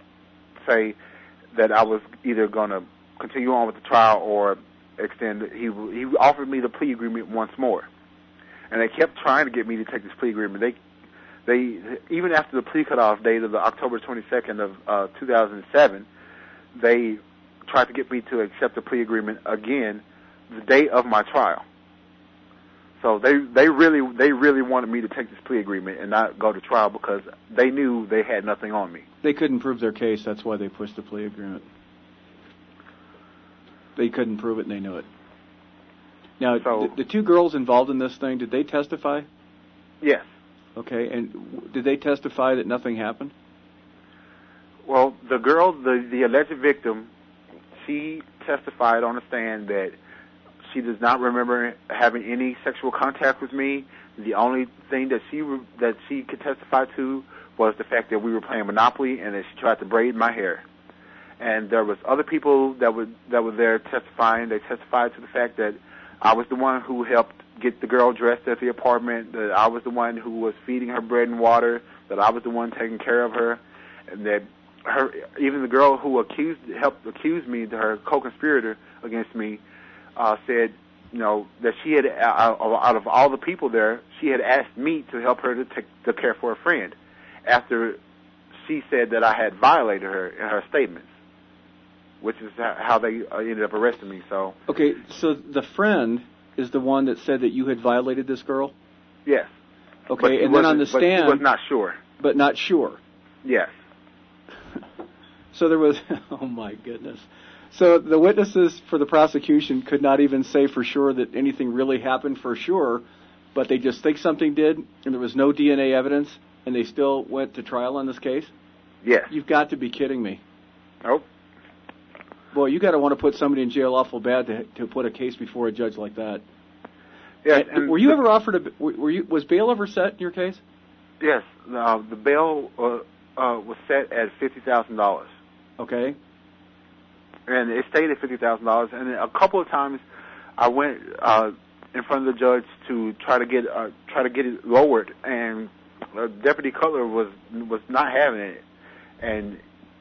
C: say that I was either going to continue on with the trial or extend. He he offered me the plea agreement once more, and they kept trying to get me to take this plea agreement. They they even after the plea cutoff date of the October twenty-second of uh, two thousand seven, they tried to get me to accept the plea agreement again the day of my trial. So they they really they really wanted me to take this plea agreement and not go to trial because they knew they had nothing on me.
D: They couldn't prove their case. That's why they pushed the plea agreement. They couldn't prove it, and they knew it. Now,
C: so,
D: the, the two girls involved in this thing, did they testify?
C: Yes.
D: Okay, and w- did they testify that nothing happened?
C: Well, the girl, the, the alleged victim, she testified on the stand that she does not remember having any sexual contact with me. The only thing that she re- that she could testify to was the fact that we were playing Monopoly and that she tried to braid my hair. And there was other people that were that were there testifying. They testified to the fact that I was the one who helped get the girl dressed at the apartment, that I was the one who was feeding her bread and water, that I was the one taking care of her, and that her even the girl who accused helped accuse me, her co-conspirator against me, uh, said, you know, that she had out of all the people there, she had asked me to help her to take to care for a friend, after she said that I had violated her in her statements, which is how they ended up arresting me. So
D: okay, so the friend is the one that said that you had violated this girl?
C: Yes.
D: Okay, and then on the
C: but
D: stand,
C: she was not sure.
D: But not sure.
C: Yes.
D: So there was, oh my goodness. So the witnesses for the prosecution could not even say for sure that anything really happened for sure, but they just think something did, and there was no D N A evidence, and they still went to trial on this case?
C: Yes.
D: You've got to be kidding me.
C: Nope.
D: Boy, you got to want to put somebody in jail awful bad to to put a case before a judge like that.
C: Yes.
D: And,
C: and
D: were you
C: the,
D: ever offered a? Were you was bail ever set in your case?
C: Yes. Uh, the bail uh, uh, was set at fifty thousand dollars.
D: Okay.
C: And it stayed at fifty thousand dollars. And a couple of times, I went uh, in front of the judge to try to get uh, try to get it lowered, and uh, Deputy Cutler was was not having it, and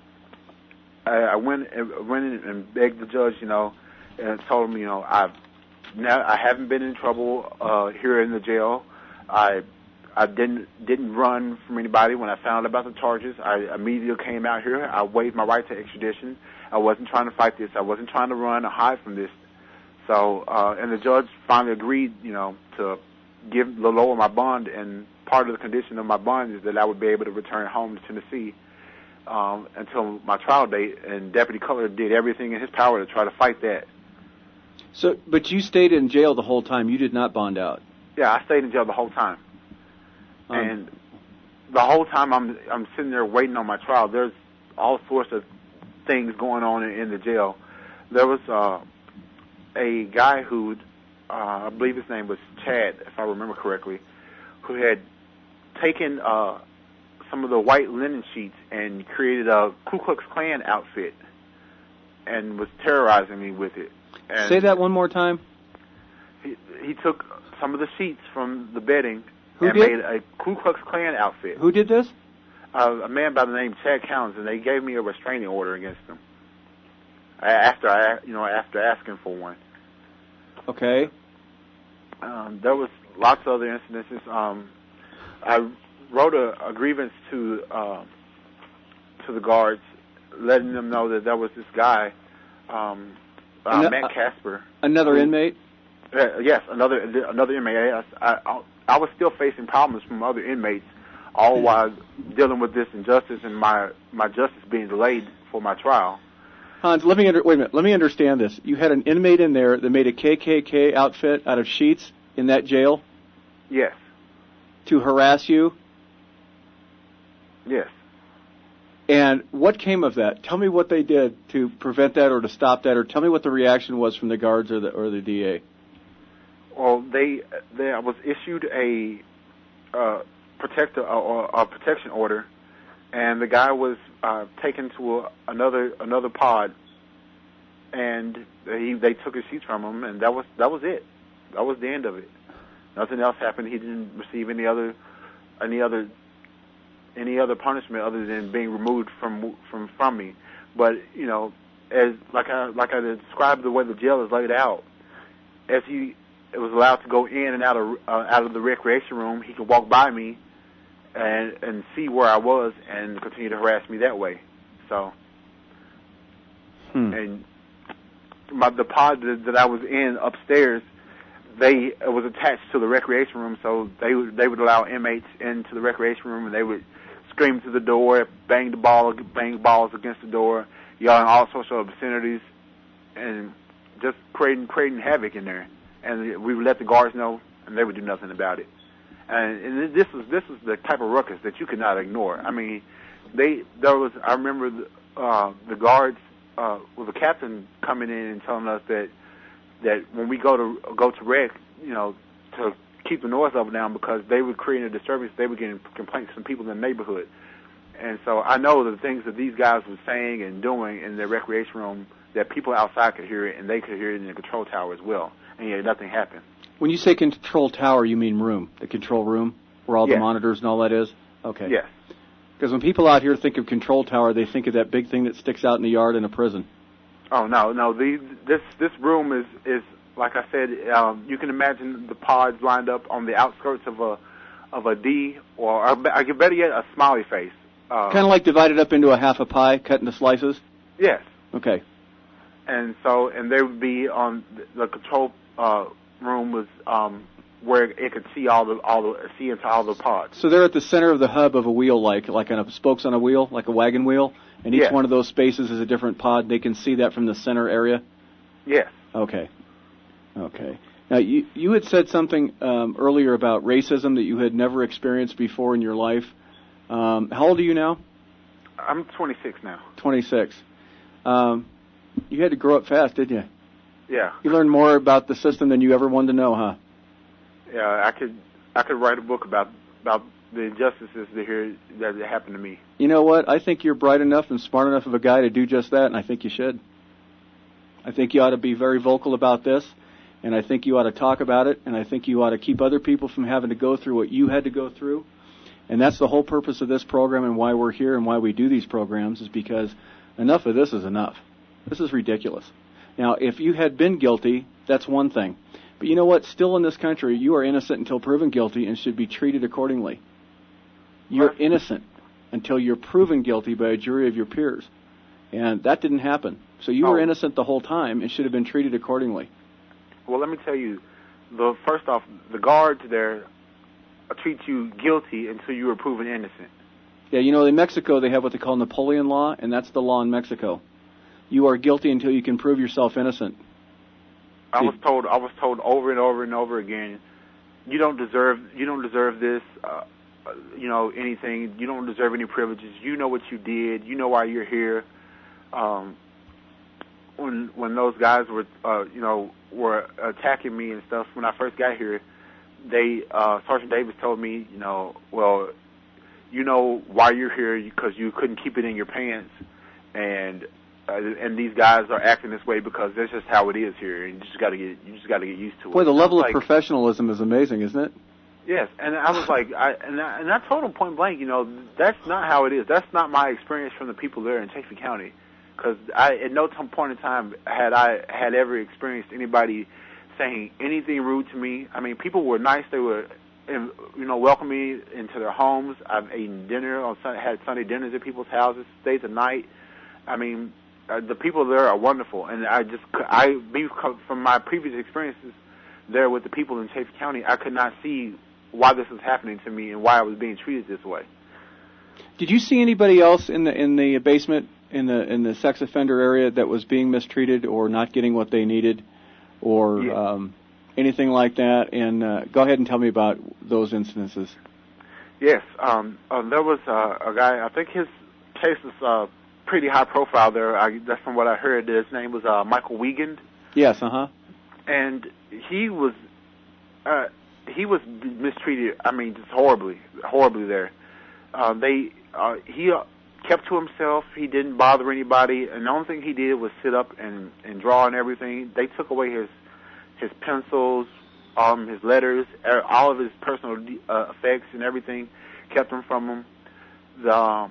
C: I, I went and went in and begged the judge, you know, and told him, you know, I've now I haven't been in trouble uh, here in the jail. I I didn't didn't run from anybody when I found out about the charges. I immediately came out here. I waived my right to extradition. I wasn't trying to fight this. I wasn't trying to run or hide from this. So, uh, and the judge finally agreed, you know, to give the lower my bond, and part of the condition of my bond is that I would be able to return home to Tennessee um, until my trial date. And Deputy Cutler did everything in his power to try to fight that.
D: So, but you stayed in jail the whole time. You did not bond out.
C: Yeah, I stayed in jail the whole time. Um, and the whole time I'm I'm sitting there waiting on my trial, there's all sorts of things going on in, in the jail. There was uh, a guy who, uh, I believe his name was Chad, if I remember correctly, who had taken uh, some of the white linen sheets and created a Ku Klux Klan outfit and was terrorizing me with it. And
D: say that one more time.
C: He, he took some of the sheets from the bedding
D: Who
C: and
D: did?
C: made a Ku Klux Klan outfit.
D: Who did this?
C: Uh, a man by the name of Chad Counts, and they gave me a restraining order against him. After I, you know, after asking for one.
D: Okay.
C: Um, there was lots of other incidences. Um, I wrote a, a grievance to uh, to the guards, letting them know that there was this guy, um, uh,
D: Ano-
C: Matt Casper.
D: Another
C: who,
D: inmate?
C: Uh, yes, another another inmate. I, I, I was still facing problems from other inmates, all while dealing with this injustice and my, my justice being delayed for my trial.
D: Hans, let me under, wait a minute. Let me understand this. You had an inmate in there that made a K K K outfit out of sheets in that jail
C: Yes,
D: to harass you.
C: yes.
D: And what came of that? Tell me what they did to prevent that or to stop that, or tell me what the reaction was from the guards or the or the D A.
C: Well, they, they I was issued a uh, protector or a protection order, and the guy was uh, taken to a, another another pod, and he they took his sheets from him, and that was that was it. That was the end of it. Nothing else happened. He didn't receive any other any other any other punishment other than being removed from from from me. But you know, as like I like I described the way the jail is laid out, as he was allowed to go in and out of uh, out of the recreation room, he could walk by me and and see where I was and continue to harass me that way. So,
D: Hmm.
C: and my the pod that, that I was in upstairs, they it was attached to the recreation room, so they would they would allow inmates into the recreation room, and they would scream to the door, bang the ball, bang balls against the door, yelling all sorts of obscenities, and just creating creating havoc in there. And we would let the guards know, and they would do nothing about it. And, and this is this is the type of ruckus that you cannot ignore. I mean, they there was I remember the, uh, the guards, uh, well, the captain coming in and telling us that that when we go to go to rec, you know, to keep the noise level down because they were creating a disturbance. They were getting complaints from people in the neighborhood. And so I know the things that these guys were saying and doing in their recreation room, that people outside could hear it, and they could hear it in the control tower as well. And yet nothing happened.
D: When you say control tower, you mean room, the control room, where all
C: Yes.
D: the monitors and all that is? Okay.
C: Yes.
D: Because when people out here think of control tower, they think of that big thing that sticks out in the yard in a prison.
C: Oh no, no. The this this room is is like I said. Um, you can imagine the pods lined up on the outskirts of a of a D, or I get better yet, a smiley face. Uh,
D: Kind of like divided up into a half a pie, cut into slices?
C: Yes.
D: Okay.
C: And so, and they would be on the control uh, room was um, where it could see all the all the see into all the pods.
D: So they're at the center of the hub of a wheel, like like on a spokes on a wheel, like a wagon wheel, and each
C: Yes.
D: one of those spaces is a different pod. They can see that from the center area.
C: Yes.
D: Okay. Okay. Now you you had said something um, earlier about racism that you had never experienced before in your life. Um, how old are you now?
C: I'm twenty-six now.
D: twenty-six. Um, you had to grow up fast, didn't you?
C: Yeah.
D: You learned more about the system than you ever wanted to know, huh?
C: Yeah. I could I could write a book about about the injustices that here that happened to me.
D: You know what? I think you're bright enough and smart enough of a guy to do just that, and I think you should. I think you ought to be very vocal about this, And I think you ought to talk about it, and I think you ought to keep other people from having to go through what you had to go through. And that's the whole purpose of this program and why we're here and why we do these programs, is because enough of this is enough. This is ridiculous. Now, if you had been guilty, that's one thing. But you know what? Still in this country, you are innocent until proven guilty and should be treated accordingly. You're innocent until you're proven guilty by a jury of your peers. And that didn't happen. So you were
E: Oh.
D: innocent the whole time and should have been treated accordingly.
E: Well, let me tell you, the first off, the guards there treat you guilty until you are proven innocent.
D: Yeah, you know, in Mexico they have what they call Napoleon law, and that's the law in Mexico. You are guilty until you can prove yourself innocent.
E: I was told, I was told over and over and over again, you don't deserve, you don't deserve this, uh, you know, anything. You don't deserve any privileges. You know what you did. You know why you're here. Um, when when those guys were, uh, you know, were attacking me and stuff when I first got here, they uh, Sergeant Davis told me, you know, well, you know why you're here because you couldn't keep it in your pants, and uh, and these guys are acting this way because that's just how it is here, and you just got to get you just got to get used to it.
D: Boy, the level
E: like,
D: of professionalism is amazing, isn't it?
E: Yes, and I was like, I and I, and I told him point blank, you know, that's not how it is. That's not my experience from the people there in Chaffee County, because I at no t- point in time had I had ever experienced anybody saying anything rude to me. I mean, people were nice. They were, you know, welcome me into their homes. I've eaten dinner on Sunday, had Sunday dinners at people's houses, stayed the night. I mean, uh, the people there are wonderful, and I just I from my previous experiences there with the people in Chaffee County, I could not see why this was happening to me and why I was being treated this way.
D: Did you see anybody else in the in the basement in the in the sex offender area that was being mistreated or not getting what they needed, or
E: Yeah.
D: um, anything like that? And uh, go ahead and tell me about those instances.
E: Yes, um, uh, there was uh, a guy. I think his case is uh, pretty high profile there. I, that's from what I heard. His name was uh, Michael Wiegand,
D: Yes, uh huh.
E: and he was. Uh, He was mistreated. I mean, just horribly, horribly there. Uh, they, uh, he uh, kept to himself. He didn't bother anybody, and the only thing he did was sit up and, and draw and everything. They took away his his pencils, um, his letters, all of his personal uh, effects and everything. Kept them from him. The um,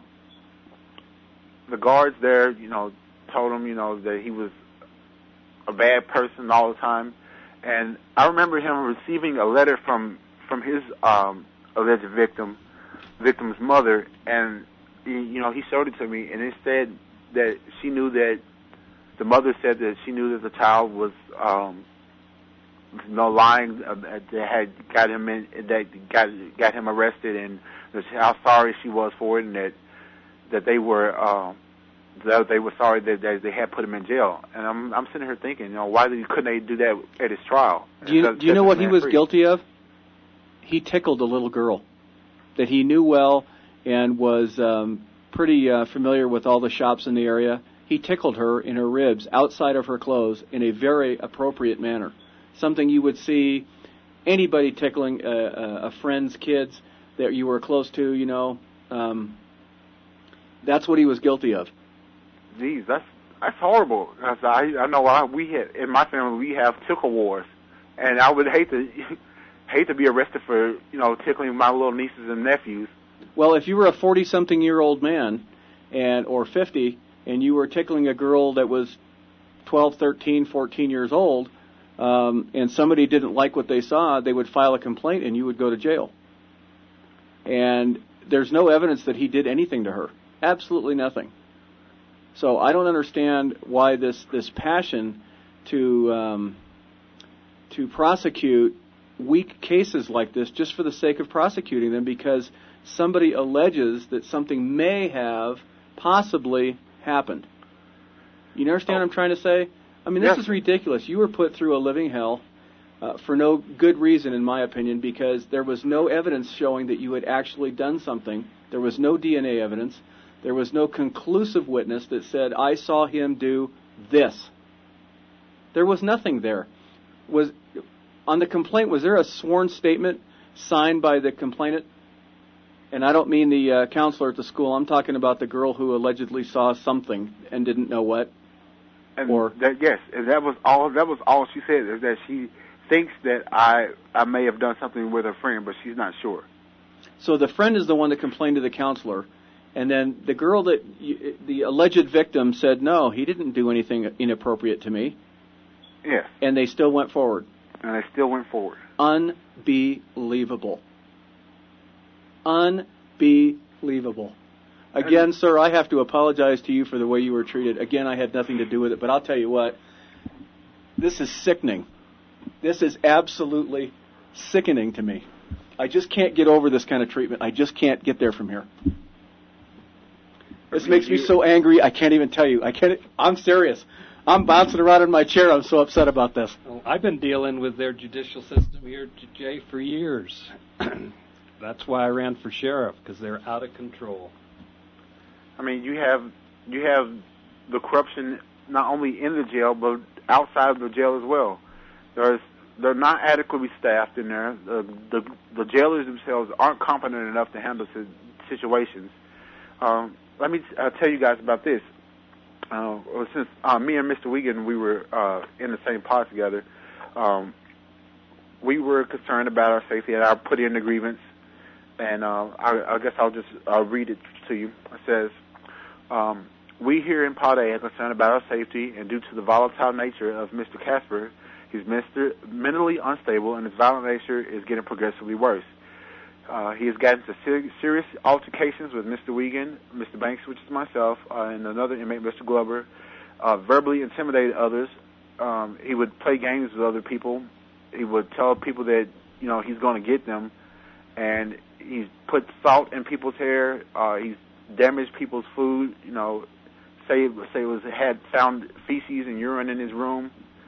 E: the guards there, you know, told him, you know, that he was a bad person all the time. And I remember him receiving a letter from from his um, alleged victim, victim's mother, and he, you know he showed it to me, and it said that she knew that the mother said that she knew that the child was um, no lying uh, that had got him in, that got got him arrested, and how sorry she was for it, and that that they were. Uh, That they were sorry that they, they had put him in jail, and I'm I'm sitting here thinking, you know, why did, couldn't they do that at his trial?
D: Do you do you know what he was guilty of? He tickled a little girl that he knew well and was um, pretty uh, familiar with all the shops in the area. He tickled her in her ribs outside of her clothes in a very appropriate manner, something you would see anybody tickling a, a, a friend's kids that you were close to. You know, um, that's what he was guilty of.
E: Geez, that's that's horrible. I I know I, we had in my family we have tickle wars, and I would hate to hate to be arrested for you know tickling my little nieces and nephews.
D: Well, if you were a forty-something-year-old man, and or fifty, and you were tickling a girl that was twelve, thirteen, fourteen years old, um, and somebody didn't like what they saw, they would file a complaint, and you would go to jail. And there's no evidence that he did anything to her. Absolutely nothing. So I don't understand why this, this passion to um, to prosecute weak cases like this just for the sake of prosecuting them because somebody alleges that something may have possibly happened. You understand
E: Oh.
D: what I'm trying to say? I mean, this
E: Yes.
D: is ridiculous. You were put through a living hell uh, for no good reason, in my opinion, because there was no evidence showing that you had actually done something. There was no D N A evidence. There was no conclusive witness that said, I saw him do this. There was nothing there. Was on the complaint, was there a sworn statement signed by the complainant? And I don't mean the uh, counselor at the school. I'm talking about the girl who allegedly saw something and didn't know what.
E: And
D: or
E: that, yes, and that was all. That was all she said, is that she thinks that I I may have done something with her friend, but she's not sure.
D: So the friend is the one that complained to the counselor, and then the girl that you, the alleged victim said, no, he didn't do anything inappropriate to me.
E: Yes.
D: And they still went forward.
E: And they still went forward.
D: Unbelievable. Unbelievable. Again, and, sir, I have to apologize to you for the way you were treated. Again, I had nothing to do with it, but I'll tell you what, this is sickening. This is absolutely sickening to me. I just can't get over this kind of treatment. I just can't get there from here. This makes me so angry, I can't even tell you. I can't. I'm serious. I'm bouncing around in my chair. I'm so upset about this.
B: Well, I've been dealing with their judicial system here, Jay, for years. That's why I ran for sheriff, because they're out of control.
E: I mean, you have you have the corruption not only in the jail, but outside of the jail as well. There's they're not adequately staffed in there. The the, the jailers themselves aren't competent enough to handle situations. Um, let me uh, tell you guys about this. Uh, since uh, me and Mister Wiegand, we were uh, in the same pod together, um, we were concerned about our safety, and I put in the grievance, and uh, I, I guess I'll just uh, read it to you. It says, um, we here in Pod A are concerned about our safety, and due to the volatile nature of Mister Casper, he's Mister mentally unstable, and his violent nature is getting progressively worse. Uh, he has gotten into ser- serious altercations with Mister Wiegand, Mister Banks, which is myself, uh, and another inmate, Mister Glover, uh, verbally intimidated others. Um, he would play games with other people. He would tell people that, you know, he's going to get them, and he's put salt in people's hair. Uh, he's damaged people's food. You know, say say it was had found feces and urine in his room,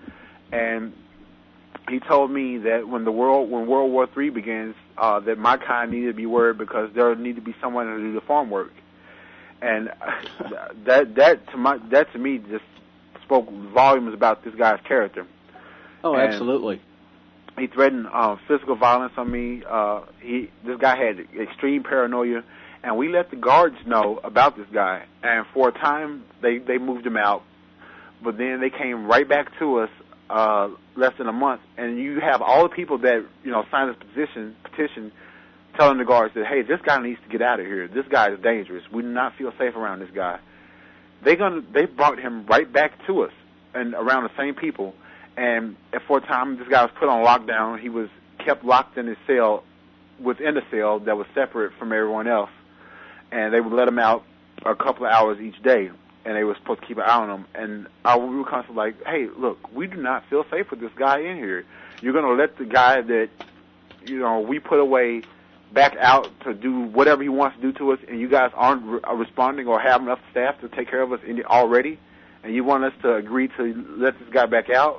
E: and he told me that when the world when World War Three begins, uh, that my kind needed to be worried because there would need to be someone to do the farm work, and that that to my that to me just spoke volumes about this guy's character.
D: Oh, and absolutely.
E: He threatened uh, physical violence on me. Uh, he this guy had extreme paranoia, and we let the guards know about this guy. And for a time, they they moved him out, but then they came right back to us. Uh, less than a month, and you have all the people that, you know, signed this petition, petition telling the guards that, hey, this guy needs to get out of here. This guy is dangerous. We do not feel safe around this guy. They gonna they brought him right back to us and around the same people. And for a time, this guy was put on lockdown. He was kept locked in his cell, within a cell that was separate from everyone else. And they would let him out a couple of hours each day. And they were supposed to keep an eye on him. And I, we were constantly like, hey, look, we do not feel safe with this guy in here. You're going to let the guy that, you know, we put away back out to do whatever he wants to do to us, and you guys aren't re- responding or have enough staff to take care of us in already, and you want us to agree to let this guy back out?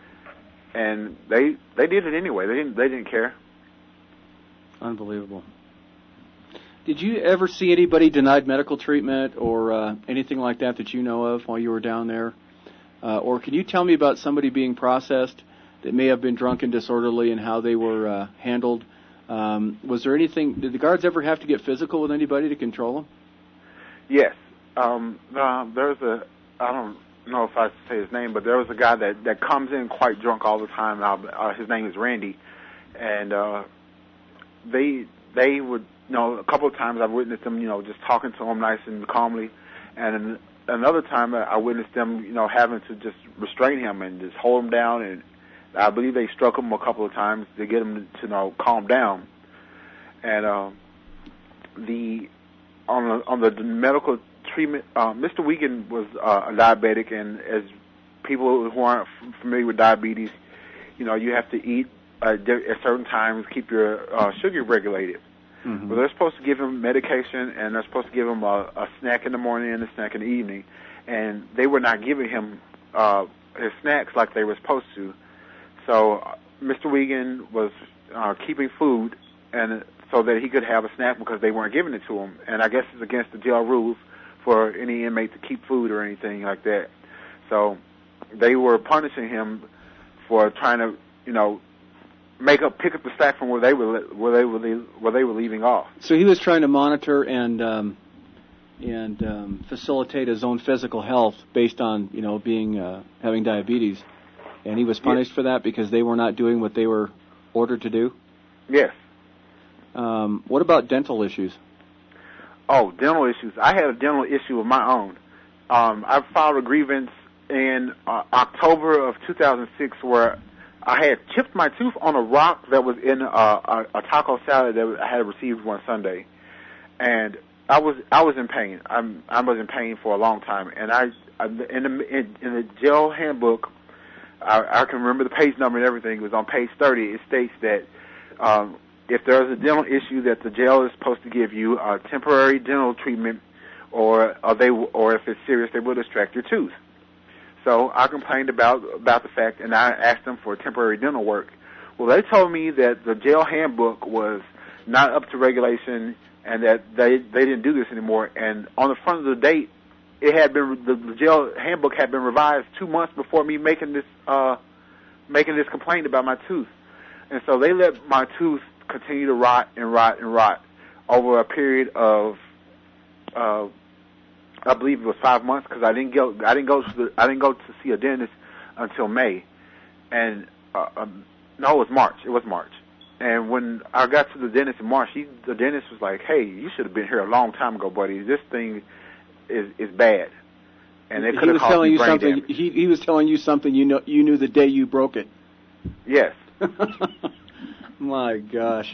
E: And they they did it anyway. They didn't they didn't care.
D: Unbelievable. Did you ever see anybody denied medical treatment or uh, anything like that that you know of while you were down there? Uh, or can you tell me about somebody being processed that may have been drunk and disorderly and how they were uh, handled? Um, was there anything, did the guards ever have to get physical with anybody to control them?
E: Yes. Um, uh, there's a, I don't know if I should say his name, but there was a guy that, that comes in quite drunk all the time. Uh, his name is Randy. And uh, they they would, you know, a couple of times I've witnessed them, you know, just talking to him nice and calmly. And another time I witnessed them, you know, having to just restrain him and just hold him down. And I believe they struck him a couple of times to get him to, you know, calm down. And uh, the on the, on the medical treatment, uh, Mister Wiegand was uh, a diabetic, and as people who aren't familiar with diabetes, you know, you have to eat uh, at certain times, keep your uh, sugar regulated. Mm-hmm. Well, they're supposed to give him medication, and they're supposed to give him a, a snack in the morning and a snack in the evening, and they were not giving him uh, his snacks like they were supposed to. So uh, Mister Wiegand was uh, keeping food, and so that he could have a snack because they weren't giving it to him. And I guess it's against the jail rules for any inmate to keep food or anything like that. So they were punishing him for trying to, you know, make up, pick up the slack from where they were, where they were, where they were leaving off.
D: So he was trying to monitor and um, and um, facilitate his own physical health based on, you know, being uh, having diabetes, and he was punished yes. for that because they were not doing what they were ordered to do?
E: Yes.
D: Um, what about dental issues?
E: Oh, dental issues. I had a dental issue of my own. Um, I filed a grievance in uh, October of two thousand six where I had chipped my tooth on a rock that was in uh, a, a taco salad that I had received one Sunday, and I was I was in pain. I'm I was in pain for a long time, and I, I in the in, in the jail handbook, I, I can remember the page number and everything. It was on page thirty. It states that um, if there is a dental issue, that the jail is supposed to give you a temporary dental treatment, or or they or if it's serious, they will extract your tooth. So I complained about about the fact, and I asked them for temporary dental work. Well, they told me that the jail handbook was not up to regulation, and that they they didn't do this anymore. And on the front of the date, it had been the, the jail handbook had been revised two months before me making this uh, making this complaint about my tooth. And so they let my tooth continue to rot and rot and rot over a period of, uh, I believe it was five months because I didn't go I didn't go to the, I didn't go to see a dentist until May, and uh, um, no, it was March. It was March. And when I got to the dentist in March, he, the dentist was like, "Hey, you should have been here a long time ago, buddy. This thing is is bad." And it could have caused me brain damage.
D: He, he was telling you something you know you knew the day you broke it.
E: Yes.
D: My gosh.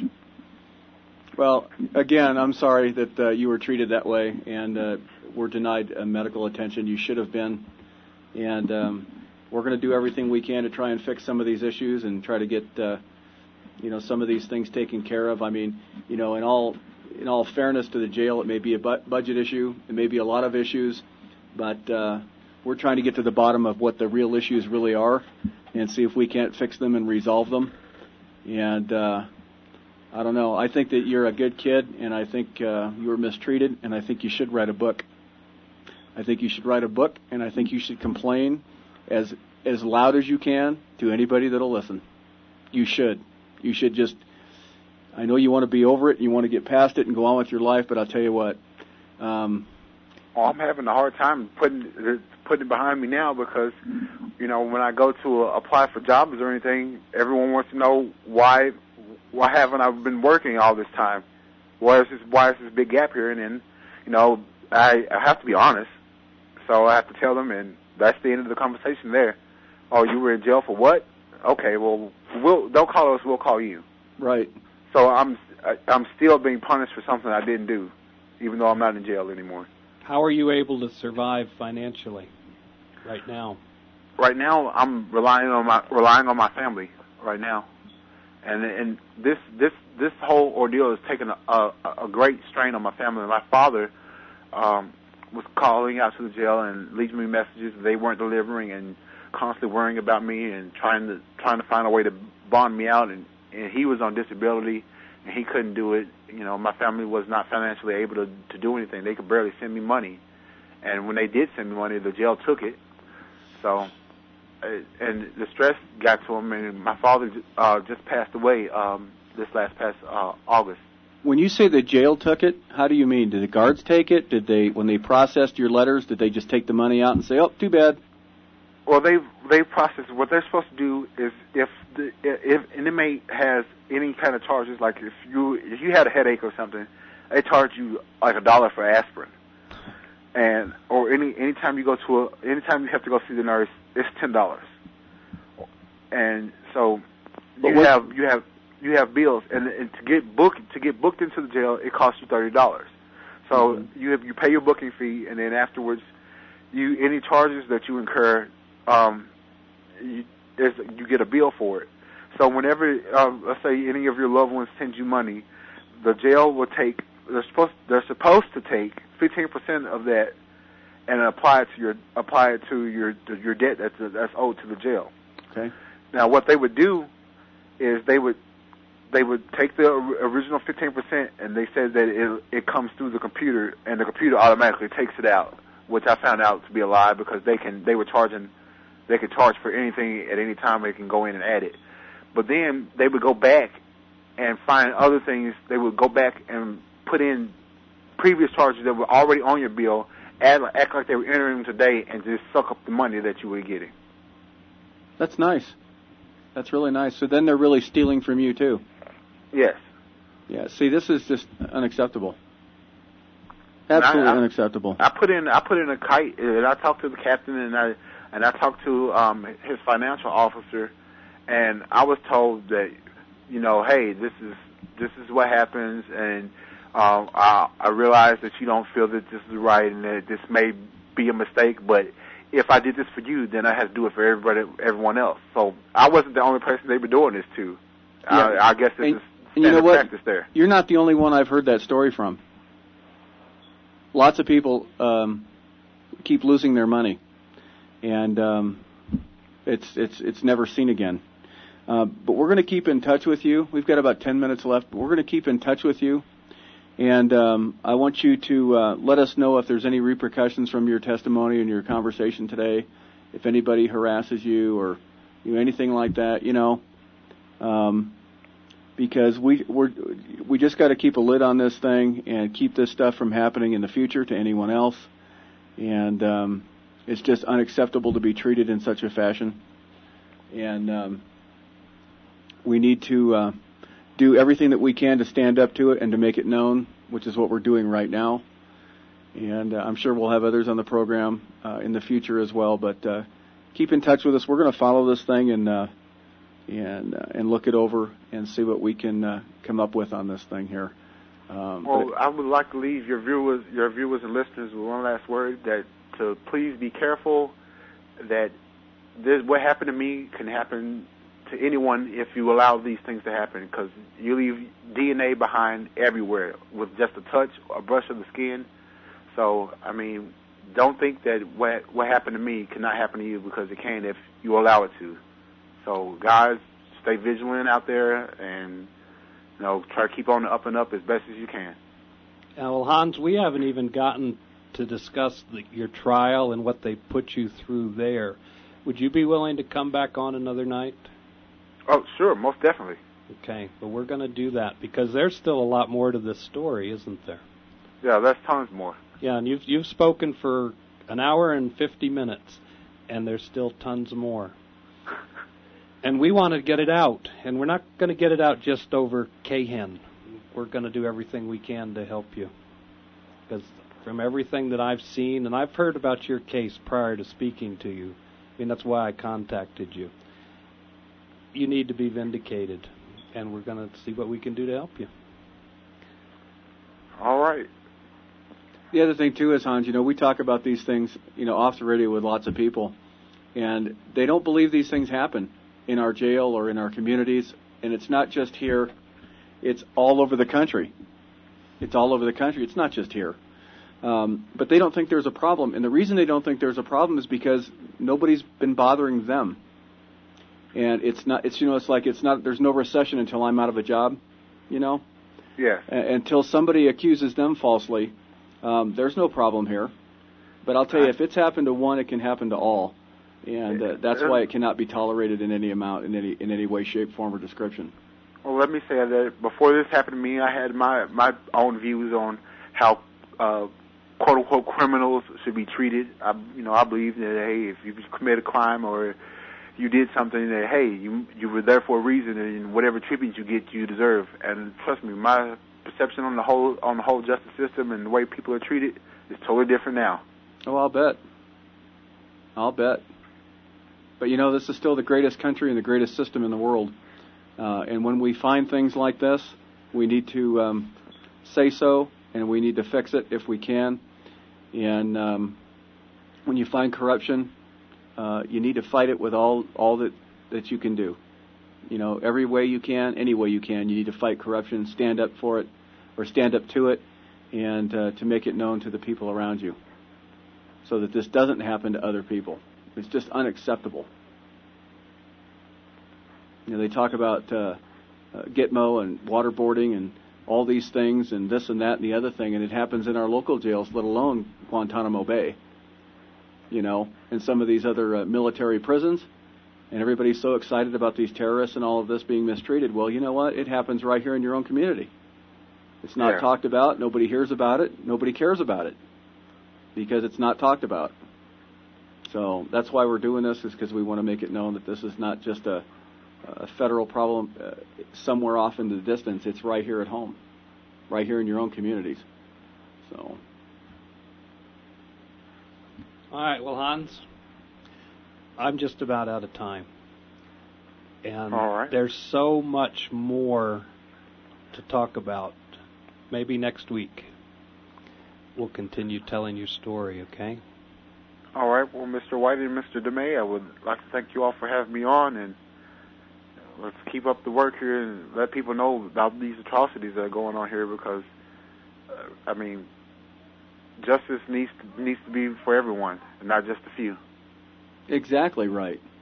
D: Well, again, I'm sorry that uh, you were treated that way and uh, were denied uh, medical attention. You should have been. And um, we're going to do everything we can to try and fix some of these issues and try to get, uh, you know, some of these things taken care of. I mean, you know, in all in all fairness to the jail, it may be a bu- budget issue. It may be a lot of issues. But uh, we're trying to get to the bottom of what the real issues really are and see if we can't fix them and resolve them. And uh, I don't know. I think that you're a good kid, and I think uh, you were mistreated, and I think you should write a book. I think you should write a book, and I think you should complain as as loud as you can to anybody that'll listen. You should. You should just, I know you want to be over it, and you want to get past it and go on with your life, but I'll tell you what. Um,
E: oh, I'm having a hard time putting putting it behind me now because, you know, when I go to uh, apply for jobs or anything, everyone wants to know why why haven't I been working all this time? Why is this why is this big gap here? And then, you know, I, I have to be honest, so I have to tell them, and that's the end of the conversation there. Oh, you were in jail for what? Okay, well, we'll don't call us, we'll call you.
D: Right.
E: So I'm I'm still being punished for something I didn't do, even though I'm not in jail anymore.
B: How are you able to survive financially right now?
E: Right now, I'm relying on my relying on my family right now, and and this this this whole ordeal has taken a, a, a great strain on my family. My father um, was calling out to the jail and leaving me messages they weren't delivering, and constantly worrying about me and trying to trying to find a way to bond me out. And, and he was on disability, and he couldn't do it. You know, my family was not financially able to to do anything. They could barely send me money, and when they did send me money, the jail took it. So. And the stress got to him, and my father uh, just passed away um, this last past uh, August.
D: When you say the jail took it, how do you mean? Did the guards take it? Did they, when they processed your letters, did they just take the money out and say, "Oh, too bad"?
E: Well, they they processed. What they're supposed to do is, if the, if an inmate has any kind of charges, like if you if you had a headache or something, they charge you like a dollar for aspirin. And or any anytime you go to a anytime you have to go see the nurse, it's ten dollars. And so you
D: what,
E: have you have you have bills, and, and to get booked to get booked into the jail, it costs you thirty dollars. So mm-hmm. you have, you pay your booking fee, and then afterwards, you any charges that you incur, um, you, there's, you get a bill for it. So whenever um, let's say any of your loved ones send you money, the jail will take. They're supposed they're supposed to take fifteen percent of that and apply it to your apply it to your to your debt that's that's owed to the jail.
D: Okay.
E: Now what they would do is they would they would take the original fifteen percent, and they said that it it comes through the computer, and the computer automatically takes it out, which I found out to be a lie because they can they were charging they could charge for anything at any time. They can go in and add it, but then they would go back and find other things. They would go back and put in previous charges that were already on your bill, add, act like they were entering them today, and just suck up the money that you were getting.
D: That's nice. That's really nice. So then they're really stealing from you too.
E: Yes.
D: Yeah. See, this is just unacceptable. Absolutely
E: I, I,
D: unacceptable.
E: I put in I put in a kite, and I talked to the captain, and I and I talked to um, his financial officer, and I was told that, you know, hey, this is this is what happens, and um, I, I realize that you don't feel that this is right, and that this may be a mistake, but if I did this for you, then I have to do it for everybody, everyone else. So I wasn't the only person they were doing this to. Yeah. I, I guess this
D: and,
E: is
D: and you know what?
E: practice there.
D: You're not the only one I've heard that story from. Lots of people um, keep losing their money, and um, it's it's it's never seen again. Uh, but we're going to keep in touch with you. We've got about ten minutes left, but we're going to keep in touch with you. And um, I want you to uh, let us know if there's any repercussions from your testimony and your conversation today. If anybody harasses you or you know, anything like that, you know, um, because we we're, we just got to keep a lid on this thing and keep this stuff from happening in the future to anyone else. And um, it's just unacceptable to be treated in such a fashion. And um, we need to uh, do everything that we can to stand up to it and to make it known, which is what we're doing right now. And uh, I'm sure we'll have others on the program uh, in the future as well. But uh, keep in touch with us. We're going to follow this thing and uh, and uh, and look it over and see what we can uh, come up with on this thing here. Um,
E: well, I would like to leave your viewers, your viewers and listeners with one last word: that to please be careful. That this, what happened to me can happen to anyone if you allow these things to happen, because you leave D N A behind everywhere with just a touch, a brush of the skin. So, I mean, don't think that what what happened to me cannot happen to you, because it can if you allow it to. So, guys, stay vigilant out there, and you know, try to keep on the up and up as best as you can.
B: Uh, well, Hans, we haven't even gotten to discuss the, your trial and what they put you through there. Would you be willing to come back on another night?
E: Oh, sure, most definitely.
B: Okay, but we're going to do that because there's still a lot more to this story, isn't there?
E: Yeah, there's tons more.
B: Yeah, and you've you've spoken for an hour and fifty minutes, and there's still tons more. And we want to get it out, and we're not going to get it out just over K-Hen. We're going to do everything we can to help you. Because from everything that I've seen, and I've heard about your case prior to speaking to you, I mean, that's why I contacted you. You need to be vindicated, and we're going to see what we can do to help you.
E: All right.
D: The other thing, too, is, Hans, you know, we talk about these things, you know, off the radio with lots of people, and they don't believe these things happen in our jail or in our communities, and it's not just here. It's all over the country. It's all over the country. It's not just here. Um, but they don't think there's a problem, and the reason they don't think there's a problem is because nobody's been bothering them. And it's not, it's, you know, it's like it's not, there's no recession until I'm out of a job, you know?
E: Yeah.
D: A- until somebody accuses them falsely, um, there's no problem here. But I'll tell you, if it's happened to one, it can happen to all. And uh, that's why it cannot be tolerated in any amount, in any in any way, shape, form, or description.
E: Well, let me say that before this happened to me, I had my, my own views on how uh, quote-unquote criminals should be treated. I, you know, I believe that, hey, if you commit a crime or you did something that, hey, you you were there for a reason, and whatever treatment you get, you deserve. And trust me, my perception on the whole on the whole justice system and the way people are treated is totally different now.
D: Oh, I'll bet. I'll bet. But, you know, this is still the greatest country and the greatest system in the world. Uh, and when we find things like this, we need to um, say so, and we need to fix it if we can. And um, when you find corruption, uh, you need to fight it with all, all that, that you can do. You know, every way you can, any way you can, you need to fight corruption, stand up for it, or stand up to it, and uh, to make it known to the people around you, so that this doesn't happen to other people. It's just unacceptable. You know, they talk about uh, uh, Gitmo and waterboarding and all these things and this and that and the other thing, and it happens in our local jails, let alone Guantanamo Bay. You know, and some of these other uh, military prisons, and everybody's so excited about these terrorists and all of this being mistreated. Well, you know what? It happens right here in your own community. It's not
E: Yeah.
D: talked about. Nobody hears about it. Nobody cares about it because it's not talked about. So that's why we're doing this, is because we want to make it known that this is not just a, a federal problem uh, somewhere off in the distance. It's right here at home, right here in your own communities. So.
B: All right, well, Hans, I'm just about out of time. And
E: All right.
B: there's so much more to talk about. Maybe next week we'll continue telling your story, okay?
E: All right. Well, Mister White and Mister DeMay, I would like to thank you all for having me on, and let's keep up the work here and let people know about these atrocities that are going on here, because, uh, I mean, justice needs to, needs to be for everyone and not just a few.
D: Exactly right.